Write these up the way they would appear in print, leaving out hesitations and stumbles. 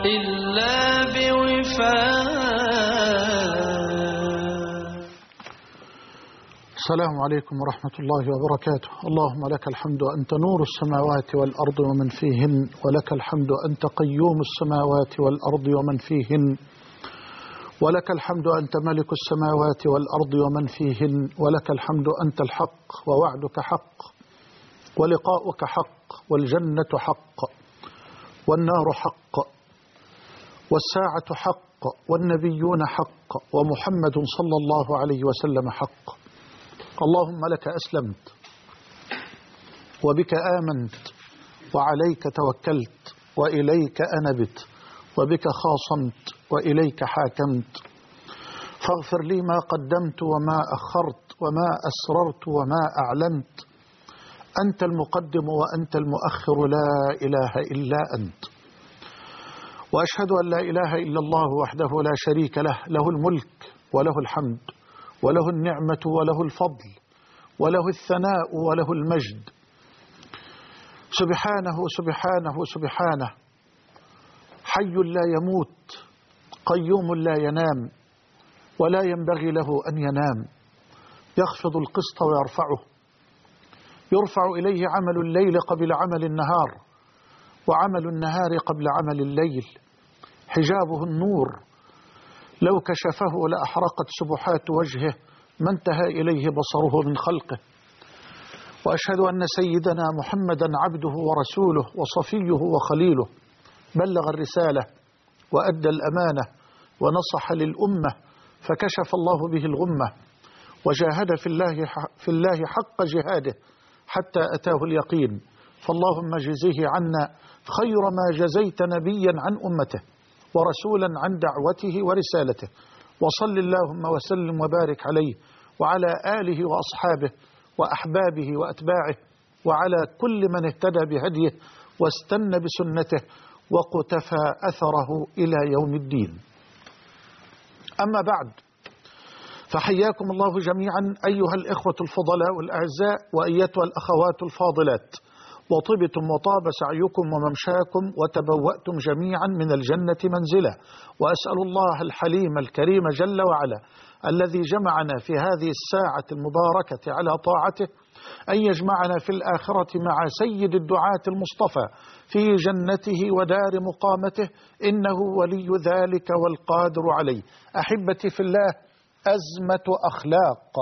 إلا بوفاق. السلام عليكم ورحمة الله وبركاته. اللهم لك الحمد أنت نور السماوات والأرض ومن فيهن، ولك الحمد أنت قيوم السماوات والأرض ومن فيهن، ولك الحمد أنت ملك السماوات والأرض ومن فيهن، ولك الحمد أنت الحق ووعدك حق ولقاؤك حق والجنة حق والنار حق والساعة حق والنبيون حق ومحمد صلى الله عليه وسلم حق. اللهم لك أسلمت وبك آمنت وعليك توكلت وإليك أنبت وبك خاصمت وإليك حاكمت، فاغفر لي ما قدمت وما أخرت وما أسررت وما أعلنت، أنت المقدم وأنت المؤخر، لا إله إلا أنت. وأشهد أن لا إله إلا الله وحده لا شريك له، له الملك وله الحمد وله النعمة وله الفضل وله الثناء وله المجد، سبحانه سبحانه سبحانه، حي لا يموت قيوم لا ينام ولا ينبغي له أن ينام، يخفض القسط ويرفعه، يرفع إليه عمل الليل قبل عمل النهار وعمل النهار قبل عمل الليل، حجابه النور، لو كشفه لأحرقت سبحات وجهه ما انتهى إليه بصره من خلقه. وأشهد أن سيدنا محمدا عبده ورسوله وصفيه وخليله، بلغ الرسالة وأدى الأمانة ونصح للأمة، فكشف الله به الغمة، وجاهد في الله حق جهاده حتى أتاه اليقين. فاللهم جزيه عنا خير ما جزيت نبيا عن أمته ورسولا عن دعوته ورسالته، وصل اللهم وسلم وبارك عليه وعلى آله وأصحابه وأحبابه وأتباعه وعلى كل من اهتدى بهديه واستنى بسنته وقتفى أثره إلى يوم الدين. أما بعد، فحياكم الله جميعا أيها الإخوة الفضلاء الأعزاء وأيتها الأخوات الفاضلات، وطبتم وطاب سعيكم وممشاكم وتبوأتم جميعا من الجنة منزلا، وأسأل الله الحليم الكريم جل وعلا الذي جمعنا في هذه الساعة المباركة على طاعته أن يجمعنا في الآخرة مع سيد الدعاة المصطفى في جنته ودار مقامته، إنه ولي ذلك والقادر عليه. أحبتي في الله، أزمة أخلاق،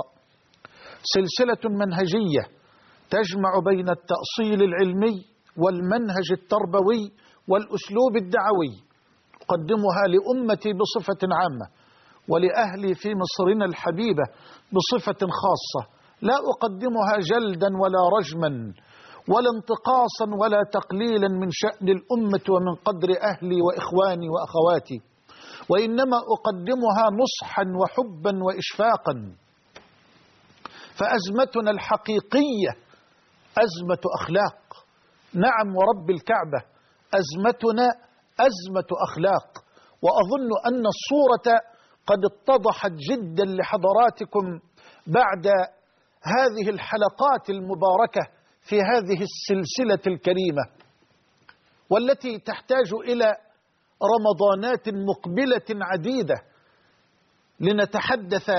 سلسلة منهجية تجمع بين التأصيل العلمي والمنهج التربوي والأسلوب الدعوي، أقدمها لأمتي بصفة عامة ولأهلي في مصرنا الحبيبة بصفة خاصة، لا أقدمها جلدا ولا رجما ولا انتقاصا ولا تقليلا من شأن الأمة ومن قدر أهلي وإخواني وأخواتي، وإنما أقدمها نصحا وحبا وإشفاقا. فأزمتنا الحقيقية أزمة أخلاق، نعم ورب الكعبة، أزمتنا أزمة أخلاق. وأظن أن الصورة قد اتضحت جدا لحضراتكم بعد هذه الحلقات المباركة في هذه السلسلة الكريمة، والتي تحتاج إلى رمضانات مقبلة عديدة لنتحدث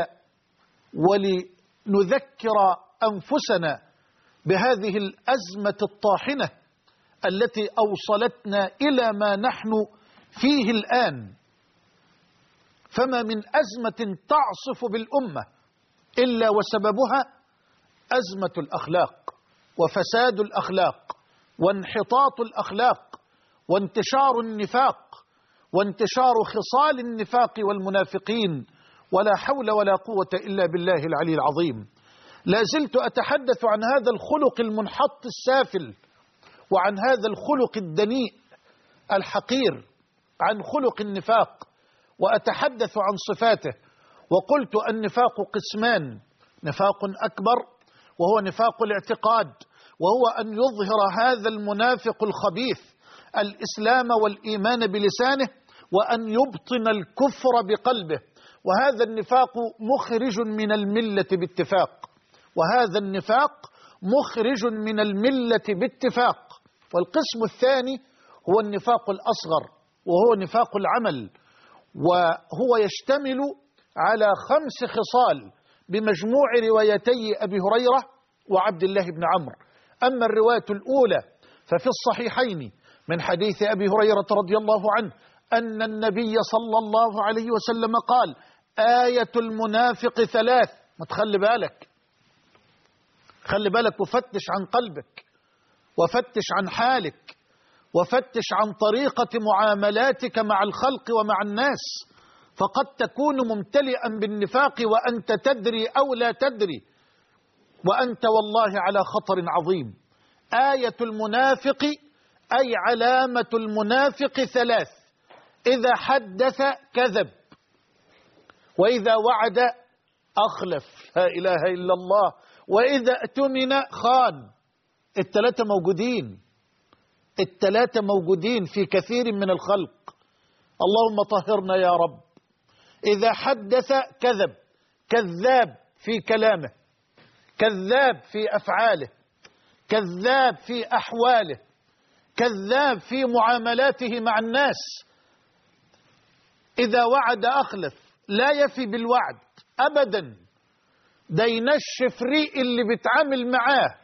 ولنذكر أنفسنا بهذه الأزمة الطاحنة التي أوصلتنا إلى ما نحن فيه الآن. فما من أزمة تعصف بالأمة إلا وسببها أزمة الأخلاق وفساد الأخلاق وانحطاط الأخلاق وانتشار النفاق وانتشار خصال النفاق والمنافقين، ولا حول ولا قوة إلا بالله العلي العظيم. لا زلت أتحدث عن هذا الخلق المنحط السافل، وعن هذا الخلق الدنيء الحقير، عن خلق النفاق، وأتحدث عن صفاته. وقلت النفاق قسمان: نفاق أكبر وهو نفاق الاعتقاد، وهو أن يظهر هذا المنافق الخبيث الإسلام والإيمان بلسانه وأن يبطن الكفر بقلبه، وهذا النفاق مخرج من الملة باتفاق، وهذا النفاق مخرج من الملة باتفاق. والقسم الثاني هو النفاق الأصغر، وهو نفاق العمل، وهو يشتمل على 5 خصال بمجموع روايتي أبي هريرة وعبد الله بن عمرو. أما الرواية الأولى ففي الصحيحين من حديث أبي هريرة رضي الله عنه أن النبي صلى الله عليه وسلم قال: آية المنافق 3. ما تخلي بالك، خلي بالك وفتش عن قلبك، وفتش عن حالك، وفتش عن طريقة معاملاتك مع الخلق ومع الناس، فقد تكون ممتلئا بالنفاق وأنت تدري أو لا تدري، وأنت والله على خطر عظيم. آية المنافق أي علامة المنافق 3: إذا حدث كذب، وإذا وعد أخلف، لا إله إلا الله، وإذا اؤتمن خان. الثلاثة موجودين، الثلاثة موجودين في كثير من الخلق، اللهم طهرنا يا رب. إذا حدث كذب، كذاب في كلامه، كذاب في أفعاله، كذاب في أحواله، كذاب في معاملاته مع الناس. إذا وعد أخلف، لا يفي بالوعد أبدا، ده ينشف ريق اللي بيتعامل معاه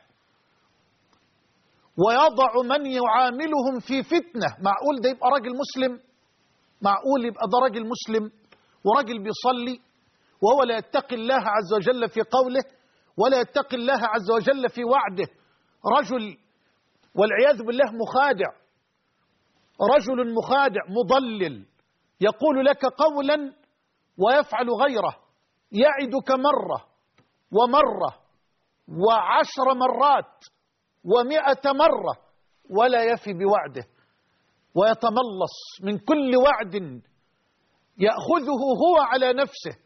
ويضع من يعاملهم في فتنة. معقول ده يبقى راجل مسلم؟ معقول يبقى ده راجل مسلم وراجل بيصلي وهو لا يتقي الله عز وجل في قوله ولا يتقي الله عز وجل في وعده؟ رجل والعياذ بالله مخادع، رجل مخادع مضلل، يقول لك قولا ويفعل غيره، يعدك مرة ومرة و10 مرات و100 مرة ولا يفي بوعده، ويتملص من كل وعد يأخذه هو على نفسه.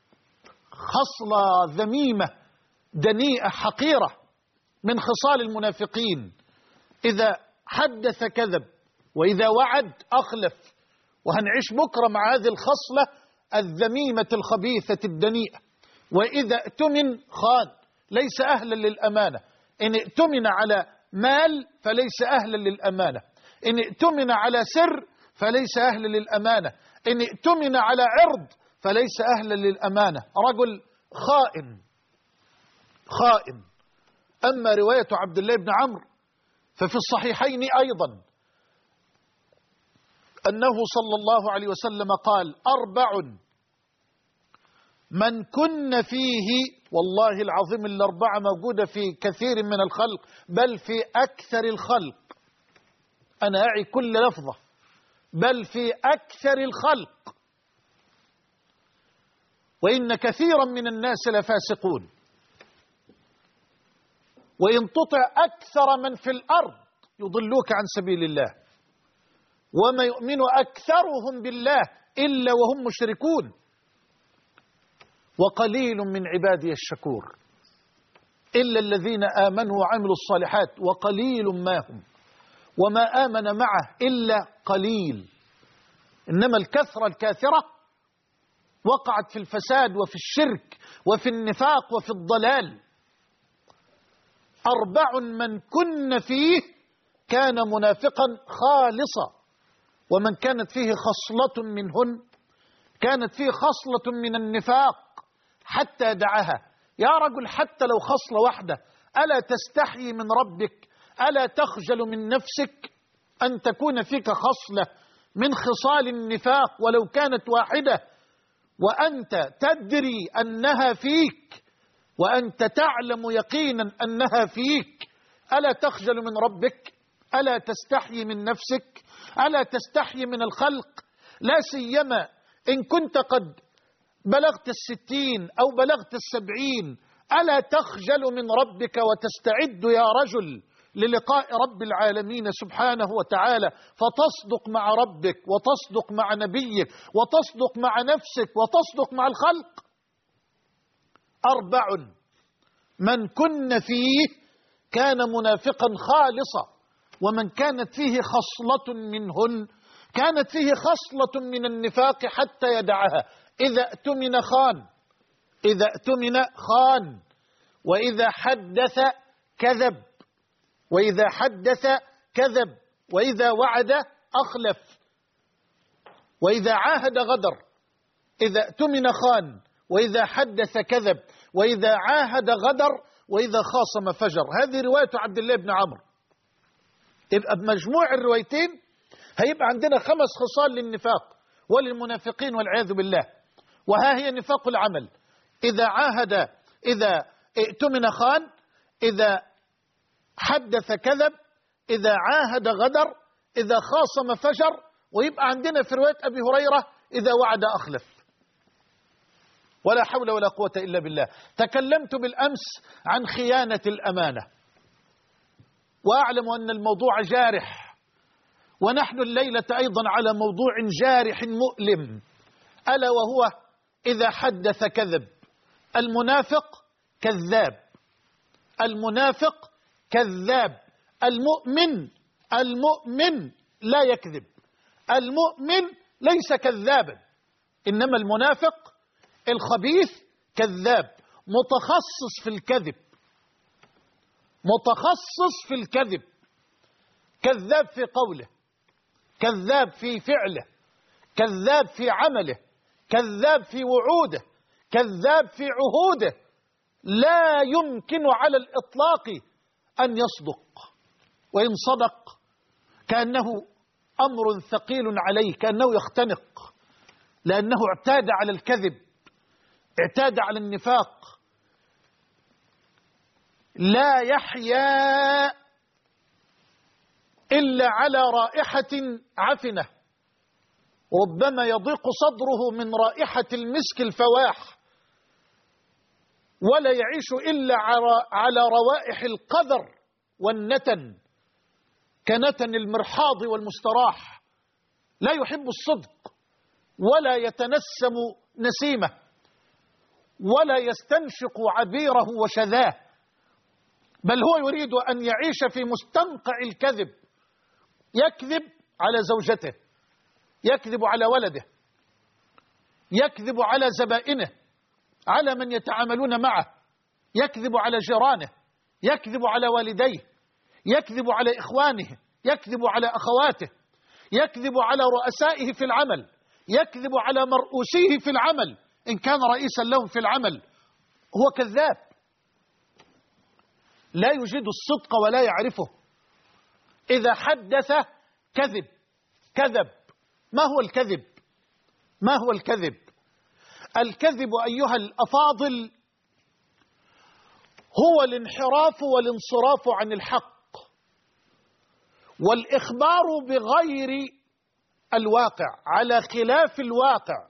خصلة ذميمة دنيئة حقيرة من خصال المنافقين. إذا حدث كذب، وإذا وعد أخلف. وهنعيش بكرة مع هذه الخصلة الذميمة الخبيثة الدنيئة. وإذا اؤتمن خان، ليس أهلا للأمانة. إن اؤتمن على مال فليس أهلا للأمانة، إن اؤتمن على سر فليس أهلا للأمانة، إن اؤتمن على عرض فليس أهلا للأمانة. رجل خائن خائن. أما رواية عبد الله بن عمرو ففي الصحيحين أيضا أنه صلى الله عليه وسلم قال: 4 من كن فيه، والله العظيم ال4 موجودة في كثير من الخلق، بل في أكثر الخلق، أنا أعي كل لفظة، بل في أكثر الخلق، وإن كثيرا من الناس لفاسقون. وإن تطع أكثر من في الأرض يضلوك عن سبيل الله، وما يؤمن أكثرهم بالله إلا وهم مشركون، وقليل من عبادي الشكور، إلا الذين آمنوا وعملوا الصالحات وقليل ما هم، وما آمن معه إلا قليل. إنما الكثرة الكاثرة وقعت في الفساد وفي الشرك وفي النفاق وفي الضلال. 4 من كن فيه كان منافقا خالصا. ومن كانت فيه خصلة منهن كانت فيه خصلة من النفاق حتى دعاها. يا رجل حتى لو خصلة واحدة، ألا تستحي من ربك؟ ألا تخجل من نفسك أن تكون فيك خصلة من خصال النفاق ولو كانت واحدة، وأنت تدري أنها فيك، وأنت تعلم يقينا أنها فيك؟ ألا تخجل من ربك؟ ألا تستحي من نفسك؟ ألا تستحي من الخلق؟ لا سيما إن كنت قد بلغت 60 أو بلغت 70. ألا تخجل من ربك وتستعد يا رجل للقاء رب العالمين سبحانه وتعالى، فتصدق مع ربك وتصدق مع نبيك وتصدق مع نفسك وتصدق مع الخلق؟ 4 من كن فيه كان منافقا خالصا. ومن كانت فيه خصلة منهن كانت فيه خصلة من النفاق حتى يدعها. إذا اؤتمن خان، إذا اؤتمن خان، وإذا حدث كذب، وإذا حدث كذب، وإذا وعد أخلف. وإذا عاهد غدر، إذا اؤتمن خان، وإذا حدث كذب، وإذا عاهد غدر، وإذا خاصم فجر. هذه رواية عبد الله بن عمرو. يبقى بمجموع الروايتين هيبقى عندنا 5 خصال للنفاق وللمنافقين والعياذ بالله. وها هي نفاق العمل: إذا عاهد، إذا اؤتمن خان، إذا حدث كذب، إذا عاهد غدر، إذا خاصم فجر. ويبقى عندنا في رواية أبي هريرة: إذا وعد أخلف. ولا حول ولا قوة إلا بالله. تكلمت بالأمس عن خيانة الأمانة، وأعلم أن الموضوع جارح، ونحن الليلة أيضا على موضوع جارح مؤلم، ألا وهو إذا حدث كذب. المنافق كذاب، المنافق كذاب. المؤمن لا يكذب، المؤمن ليس كذابا، إنما المنافق الخبيث كذاب، متخصص في الكذب، متخصص في الكذب، كذاب في قوله، كذاب في فعله، كذاب في عمله، كذاب في وعوده، كذاب في عهوده. لا يمكن على الإطلاق أن يصدق، وإن صدق كأنه أمر ثقيل عليه، كأنه يختنق، لأنه اعتاد على الكذب، اعتاد على النفاق. لا يحيا إلا على رائحة عفنة، ربما يضيق صدره من رائحة المسك الفواح، ولا يعيش إلا على روائح القذر والنتن، كنتن المرحاض والمستراح. لا يحب الصدق، ولا يتنسم نسيمه، ولا يستنشق عبيره وشذاه، بل هو يريد أن يعيش في مستنقع الكذب. يكذب على زوجته، يكذب على ولده، يكذب على زبائنه، على من يتعاملون معه، يكذب على جيرانه، يكذب على والديه، يكذب على إخوانه، يكذب على أخواته، يكذب على رؤسائه في العمل، يكذب على مرؤوسيه في العمل إن كان رئيسا لهم في العمل. هو كذاب، لا يجيد الصدق ولا يعرفه. إذا حدث كذب، كذب. ما هو الكذب؟ ما هو الكذب؟ الكذب أيها الأفاضل هو الانحراف والانصراف عن الحق، والإخبار بغير الواقع، على خلاف الواقع.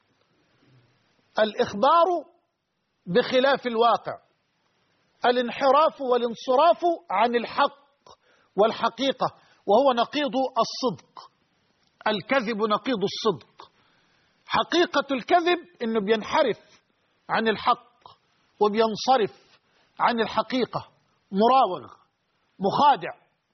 الإخبار بخلاف الواقع، الانحراف والانصراف عن الحق والحقيقة، وهو نقيض الصدق. الكذب نقيض الصدق. حقيقة الكذب إنه بينحرف عن الحق وبينصرف عن الحقيقة، مراوغ، مخادع،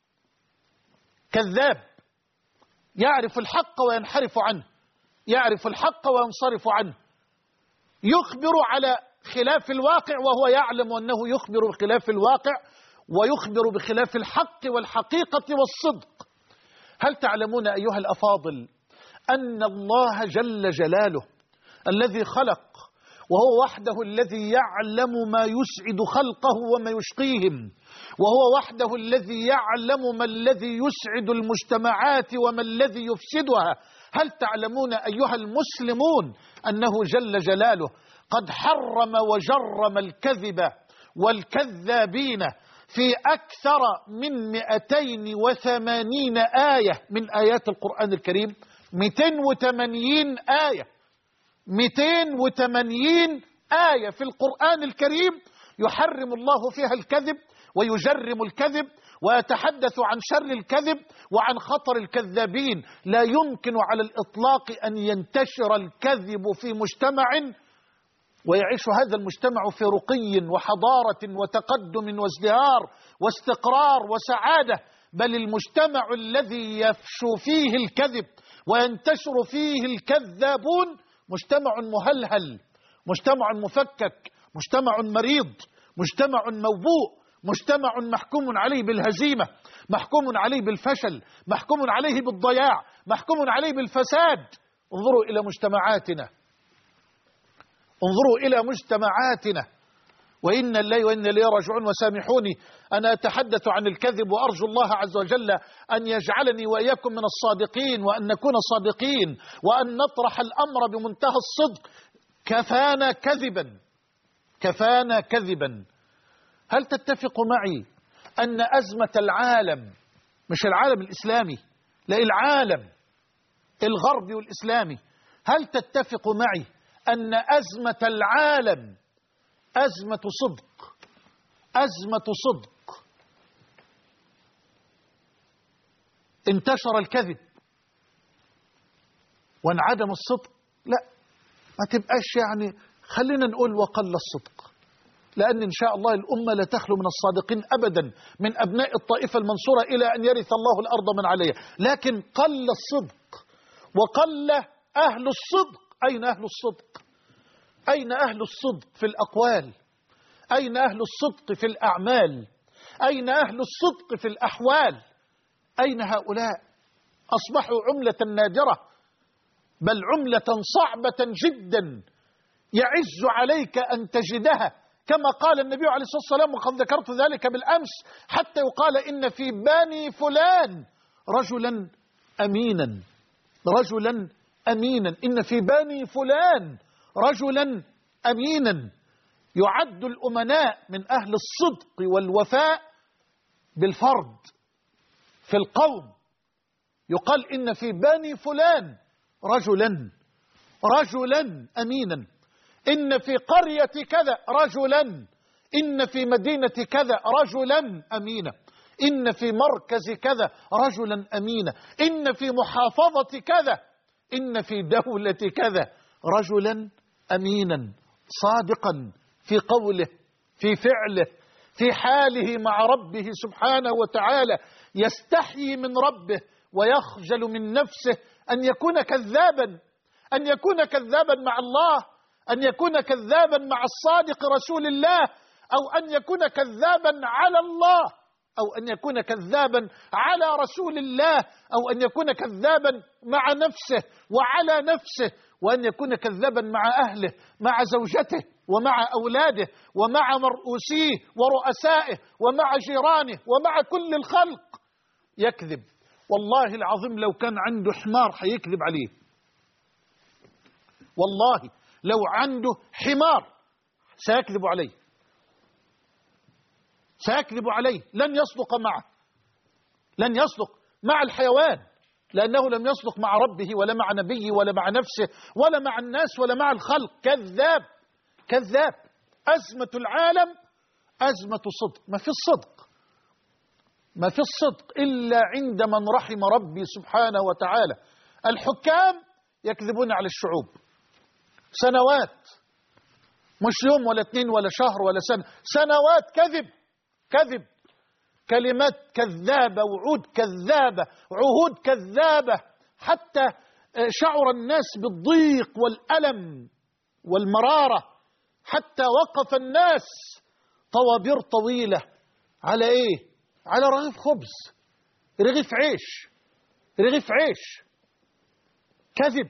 كذاب، يعرف الحق وينحرف عنه، يعرف الحق وينصرف عنه، يخبر على خلاف الواقع وهو يعلم أنه يخبر بخلاف الواقع، ويخبر بخلاف الحق والحقيقة والصدق. هل تعلمون أيها الأفاضل أن الله جل جلاله الذي خلق، وهو وحده الذي يعلم ما يسعد خلقه وما يشقيهم، وهو وحده الذي يعلم ما الذي يسعد المجتمعات وما الذي يفسدها. هل تعلمون أيها المسلمون أنه جل جلاله قد حرم وجرم الكذب والكذابين في أكثر من 280 آية من آيات القرآن الكريم؟ 280 آية، 280 آية في القرآن الكريم يحرم الله فيها الكذب ويجرم الكذب ويتحدث عن شر الكذب وعن خطر الكذابين. لا يمكن على الإطلاق أن ينتشر الكذب في مجتمع ويعيش هذا المجتمع في رقي وحضارة وتقدم وازدهار واستقرار وسعادة، بل المجتمع الذي يفشو فيه الكذب وينتشر فيه الكذابون مجتمع مهلهل، مجتمع مفكك، مجتمع مريض، مجتمع موبوء، مجتمع محكوم عليه بالهزيمة، محكوم عليه بالفشل، محكوم عليه بالضياع، محكوم عليه بالفساد. انظروا إلى مجتمعاتنا، انظروا إلى مجتمعاتنا، وإنا لله وإنا إليه راجعون. وسامحوني أنا أتحدث عن الكذب، وأرجو الله عز وجل أن يجعلني وإياكم من الصادقين، وأن نكون صادقين، وأن نطرح الأمر بمنتهى الصدق. كفانا كذبا، كفانا كذبا. هل تتفق معي أن أزمة العالم، مش العالم الإسلامي، لا، العالم الغربي والإسلامي، هل تتفق معي أن أزمة العالم أزمة صدق، أزمة صدق؟ انتشر الكذب وانعدم الصدق؟ لا، ما تبقاش يعني، خلينا نقول وقل الصدق، لأن إن شاء الله الأمة لا تخلو من الصادقين أبدا، من أبناء الطائفة المنصورة إلى أن يرث الله الأرض من عليها. لكن قل الصدق وقل أهل الصدق. أين أهل الصدق؟ أين أهل الصدق في الأقوال؟ أين أهل الصدق في الأعمال؟ أين أهل الصدق في الأحوال؟ أين هؤلاء؟ أصبحوا عملة نادرة، بل عملة صعبة جدا يعز عليك أن تجدها، كما قال النبي عليه الصلاة والسلام، وقد ذكرت ذلك بالأمس، حتى يقال إن في بني فلان رجلا أمينا، رجلا أمينا، إن في بني فلان رجلا أمينا. يعد الأمناء من أهل الصدق والوفاء بالفرد في القوم، يقال إن في بني فلان رجلا أمينا، إن في قرية كذا رجلا، إن في مدينة كذا رجلا أمينا، إن في مركز كذا رجلا أمينا، إن في محافظة كذا، إن في دولة كذا رجلا أمينا، صادقا في قوله، في فعله، في حاله مع ربه سبحانه وتعالى، يستحيي من ربه ويخجل من نفسه أن يكون كذابا، أن يكون كذابا مع الله، أن يكون كذابا مع الصادق رسول الله، أو أن يكون كذابا على الله، أو أن يكون كذابا على رسول الله، أو أن يكون كذابا مع نفسه وعلى نفسه، وأن يكون كذابا مع أهله، مع زوجته ومع أولاده ومع مرؤوسيه ورؤسائه ومع جيرانه ومع كل الخلق. يكذب، والله العظيم لو كان عنده حمار حيكذب عليه، والله لو عنده حمار سيكذب عليه، سيكذب عليه، لن يصدق معه، لن يصدق مع الحيوان، لأنه لم يصدق مع ربه ولا مع نبيه ولا مع نفسه ولا مع الناس ولا مع الخلق. كذاب، كذاب. أزمة العالم أزمة صدق، ما في الصدق، ما في الصدق إلا عند من رحم ربي سبحانه وتعالى. الحكام يكذبون على الشعوب سنوات، مش يوم ولا اثنين ولا شهر ولا سنة، سنوات كذب، كذب، كلمات كذابة، وعود كذابة، عهود كذابة، حتى شعر الناس بالضيق والألم والمرارة، حتى وقف الناس طوابير طويلة على إيه؟ على رغيف خبز، رغيف عيش، رغيف عيش. كذب.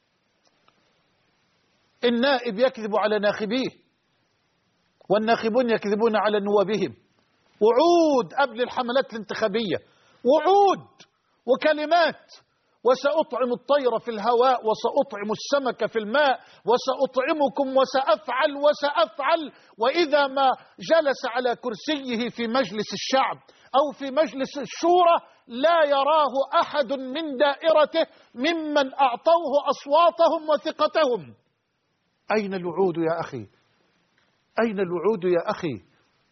النائب يكذب على ناخبيه، والناخبون يكذبون على نوابهم. وعود قبل الحملات الانتخابية، وعود وكلمات، وسأطعم الطير في الهواء، وسأطعم السمك في الماء، وسأطعمكم، وسأفعل وسأفعل. وإذا ما جلس على كرسيه في مجلس الشعب أو في مجلس الشورى لا يراه أحد من دائرته ممن أعطوه أصواتهم وثقتهم. أين الوعود يا أخي؟ أين الوعود يا أخي؟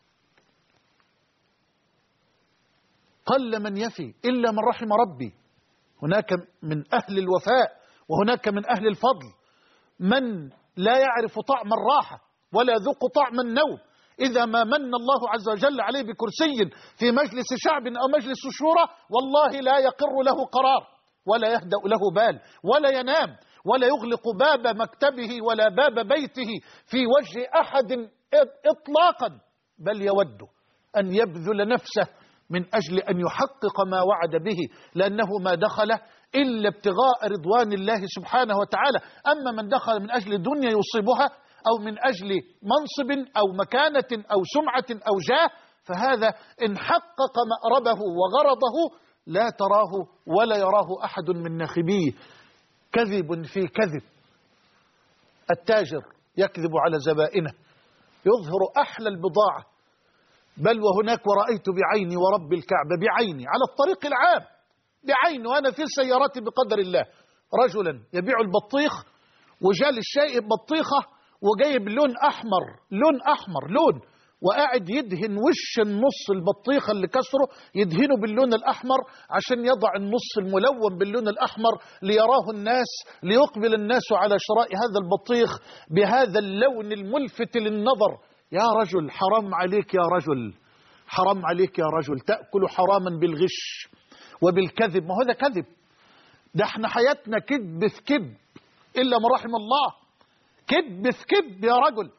قل من يفي إلا من رحم ربي. هناك من أهل الوفاء وهناك من أهل الفضل من لا يعرف طعم الراحة ولا يذوق طعم النوم. إذا ما من الله عز وجل عليه بكرسي في مجلس شعب أو مجلس شورى والله لا يقر له قرار، ولا يهدأ له بال، ولا ينام، ولا يغلق باب مكتبه ولا باب بيته في وجه أحد إطلاقا، بل يود أن يبذل نفسه من أجل أن يحقق ما وعد به، لأنه ما دخل إلا ابتغاء رضوان الله سبحانه وتعالى. أما من دخل من أجل دنيا يصيبها أو من أجل منصب أو مكانة أو سمعة أو جاه، فهذا إن حقق مأربه وغرضه لا تراه ولا يراه أحد من ناخبيه. كذب في كذب. التاجر يكذب على زبائنه، يظهر أحلى البضاعة، بل وهناك ورأيت بعيني ورب الكعبة بعيني على الطريق العام بعيني وأنا في سيارتي بقدر الله رجلا يبيع البطيخ، وجال الشيء بطيخة وجايب لون أحمر لون، وقاعد يدهن وش النص البطيخة اللي كسره يدهنه باللون الأحمر عشان يضع النص الملون باللون الأحمر ليراه الناس، ليقبل الناس على شراء هذا البطيخ بهذا اللون الملفت للنظر. يا رجل حرام عليك، يا رجل حرام عليك، يا رجل تأكل حراما بالغش وبالكذب. ما هو ده كذب، ده احنا حياتنا كذب في كذب إلا ما رحم الله، كذب في كذب يا رجل.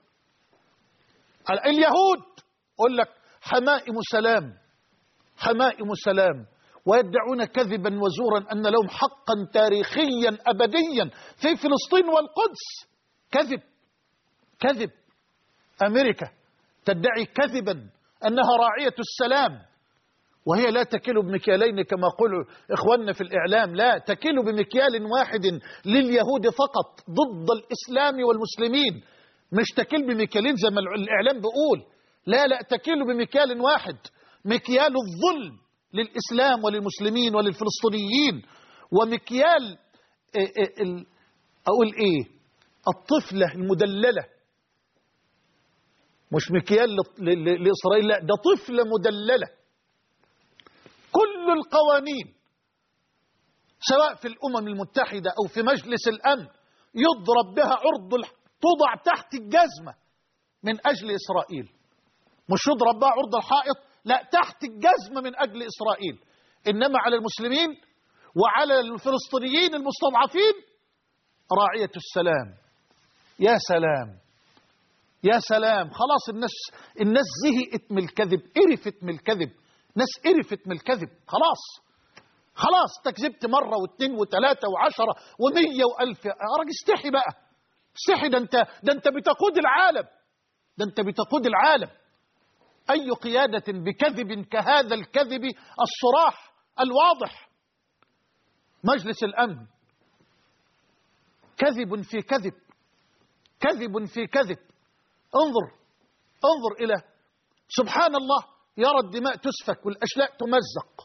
اليهود يقول لك حمائم سلام، حمائم سلام، ويدعون كذبا وزورا أن لهم حقا تاريخيا أبديا في فلسطين والقدس. كذب كذب. أمريكا تدعي كذبا أنها راعية السلام، وهي لا تكل بمكيالين كما قالوا إخواننا في الإعلام، لا تكل بمكيال واحد لليهود فقط ضد الإسلام والمسلمين، مش تكل بمكيالين زي ما الإعلام بيقول، لا تكل بمكيال واحد، مكيال الظلم للإسلام وللمسلمين وللفلسطينيين، ومكيال أقول إيه، الطفلة المدللة، مش مكيال لإسرائيل، لا ده طفلة مدللة. كل القوانين سواء في الأمم المتحدة أو في مجلس الأمن يضرب بها عرض، توضع تحت الجزمة من أجل إسرائيل، مش يضرب بها عرض الحائط، لا تحت الجزمة من أجل إسرائيل. إنما على المسلمين وعلى الفلسطينيين المستضعفين راعية السلام. يا سلام يا سلام، خلاص الناس زهقت من الكذب، قرفت من الكذب، ناس قرفت من الكذب، خلاص تكذبت مرة واثنين وثلاثة وعشرة ومية وألف، يا راجل استحي بقى، استحي، ده انت بتقود العالم، ده انت بتقود العالم. أي قيادة بكذب كهذا الكذب الصراح الواضح؟ مجلس الأمن كذب في كذب، كذب في كذب. انظر إلى سبحان الله، يرى الدماء تسفك والأشلاء تمزق،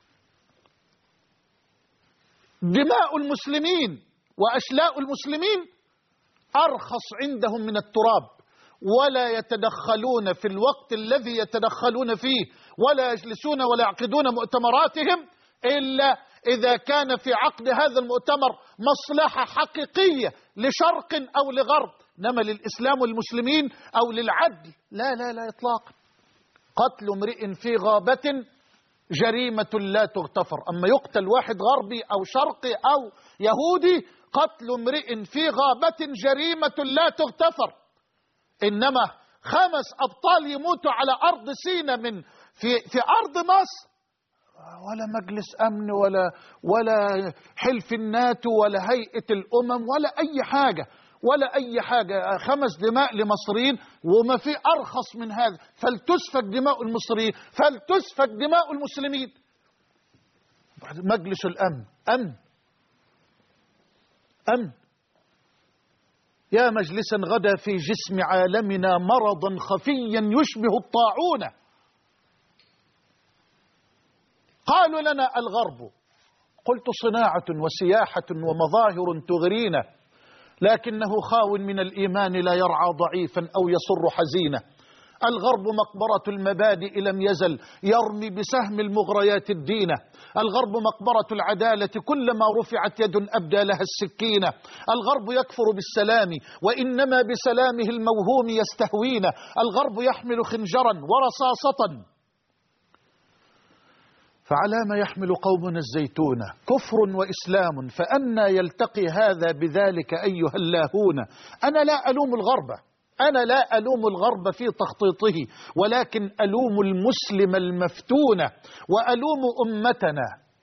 دماء المسلمين وأشلاء المسلمين أرخص عندهم من التراب، ولا يتدخلون في الوقت الذي يتدخلون فيه، ولا يجلسون ولا يعقدون مؤتمراتهم إلا إذا كان في عقد هذا المؤتمر مصلحة حقيقية لشرق أو لغرب، إنما للإسلام والمسلمين أو للعدل لا إطلاقا. قتل امرئ في غابة جريمة لا تغتفر. أما يقتل واحد غربي أو شرقي أو يهودي، قتل امرئ في غابة جريمة لا تغتفر. إنما 5 أبطال يموتوا على أرض سيناء في أرض مصر، ولا مجلس أمن ولا حلف الناتو ولا هيئة الأمم ولا أي حاجة، 5 دماء لمصريين، وما في أرخص من هذا. فلتسفك دماء المصريين، فلتسفك دماء المسلمين. مجلس الأمن أمن. يا مجلسا غدا في جسم عالمنا مرضا خفيا يشبه الطاعون. قالوا لنا الغرب، قلت صناعة وسياحة ومظاهر تغرينا، لكنه خاو من الإيمان لا يرعى ضعيفا أو يصر حزينا. الغرب مقبرة المبادئ لم يزل يرمي بسهم المغريات الدينة. الغرب مقبرة العدالة كلما رفعت يد أبدى لها السكينة. الغرب يكفر بالسلام وإنما بسلامه الموهوم يستهوينا. الغرب يحمل خنجرا ورصاصة، فعلى ما يحمل قومنا الزيتون كفر وإسلام، فأنى يلتقي هذا بذلك أيها اللاهون. أنا لا ألوم الغرب، أنا لا ألوم الغرب في تخطيطه، ولكن ألوم المسلم المفتون وألوم أمتنا.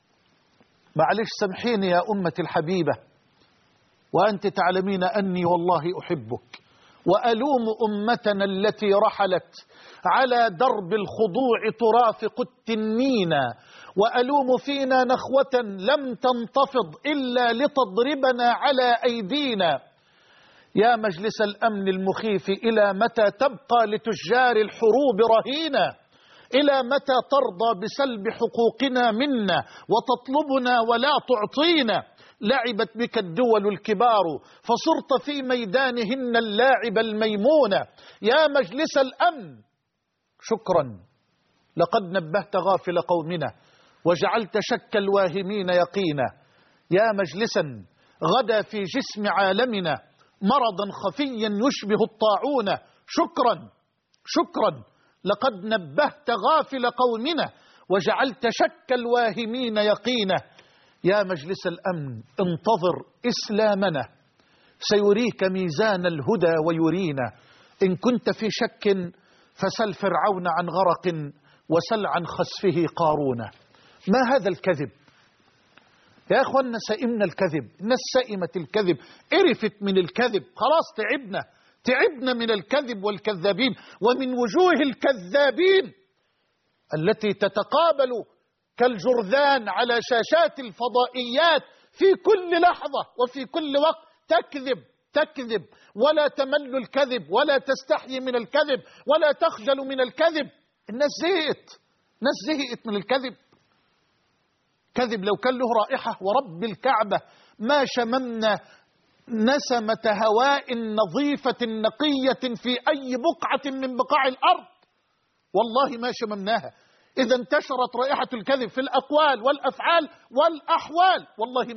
معلش سامحيني يا أمتي الحبيبة، وأنت تعلمين أني والله أحبك، وألوم أمتنا التي رحلت على درب الخضوع ترافق التنين، وألوم فينا نخوة لم تنتفض إلا لتضربنا على أيدينا. يا مجلس الأمن المخيف، إلى متى تبقى لتجار الحروب رهينة؟ إلى متى ترضى بسلب حقوقنا منا وتطلبنا ولا تعطينا؟ لعبت بك الدول الكبار فصرت في ميدانهن اللاعب الميمون. يا مجلس الأمن شكرا، لقد نبهت غافل قومنا وجعلت شك الواهمين يقينا. يا مجلسا غدا في جسم عالمنا مرضا خفيا يشبه الطاعون. شكرا شكرا، لقد نبهت غافل قومنا وجعلت شك الواهمين يقينا. يا مجلس الأمن انتظر إسلامنا سيريك ميزان الهدى ويرينا. إن كنت في شك فسل فرعون عن غرق وسل عن خسفه قارون. ما هذا الكذب يا أخوانا؟ سئمنا الكذب، الناس سئمت الكذب، قرفت من الكذب، خلاص تعبنا من الكذب والكذابين ومن وجوه الكذابين التي تتقابل كالجرذان على شاشات الفضائيات في كل لحظة وفي كل وقت. تكذب ولا تمل الكذب ولا تستحي من الكذب ولا تخجل من الكذب. الناس زهقت من الكذب. كذب لو كان له رائحة ورب الكعبة ما شممنا نسمة هواء نظيفة نقية في أي بقعة من بقاع الأرض، والله ما شممناها. إذا انتشرت رائحة الكذب في الأقوال والأفعال والأحوال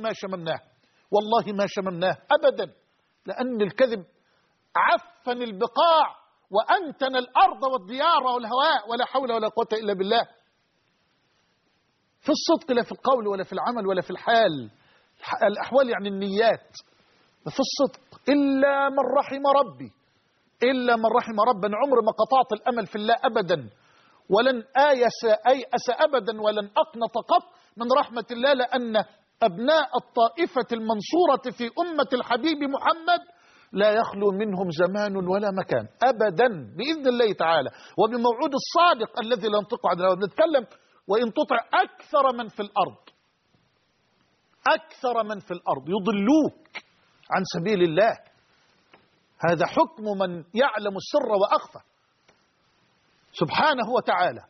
والله ما شممناه أبدا، لأن الكذب عفن البقاع وأنتن الأرض والديار والهواء، ولا حول ولا قوة إلا بالله. في الصدق لا في القول ولا في العمل ولا في الحال، الأحوال يعني النيات. في الصدق إلا من رحم ربي، أنا عمر ما قطعت الأمل في الله أبدا، ولن أيأس أبدا ولن أقنط قط من رحمة الله، لأن أبناء الطائفة المنصورة في أمة الحبيب محمد لا يخلو منهم زمان ولا مكان أبدا بإذن الله تعالى، وبموعود الصادق الذي لا ينطق عن الهوى. نتكلم وإن تطع أكثر من في الأرض يضلوك عن سبيل الله. هذا حكم من يعلم السر وأخفى سبحانه وتعالى.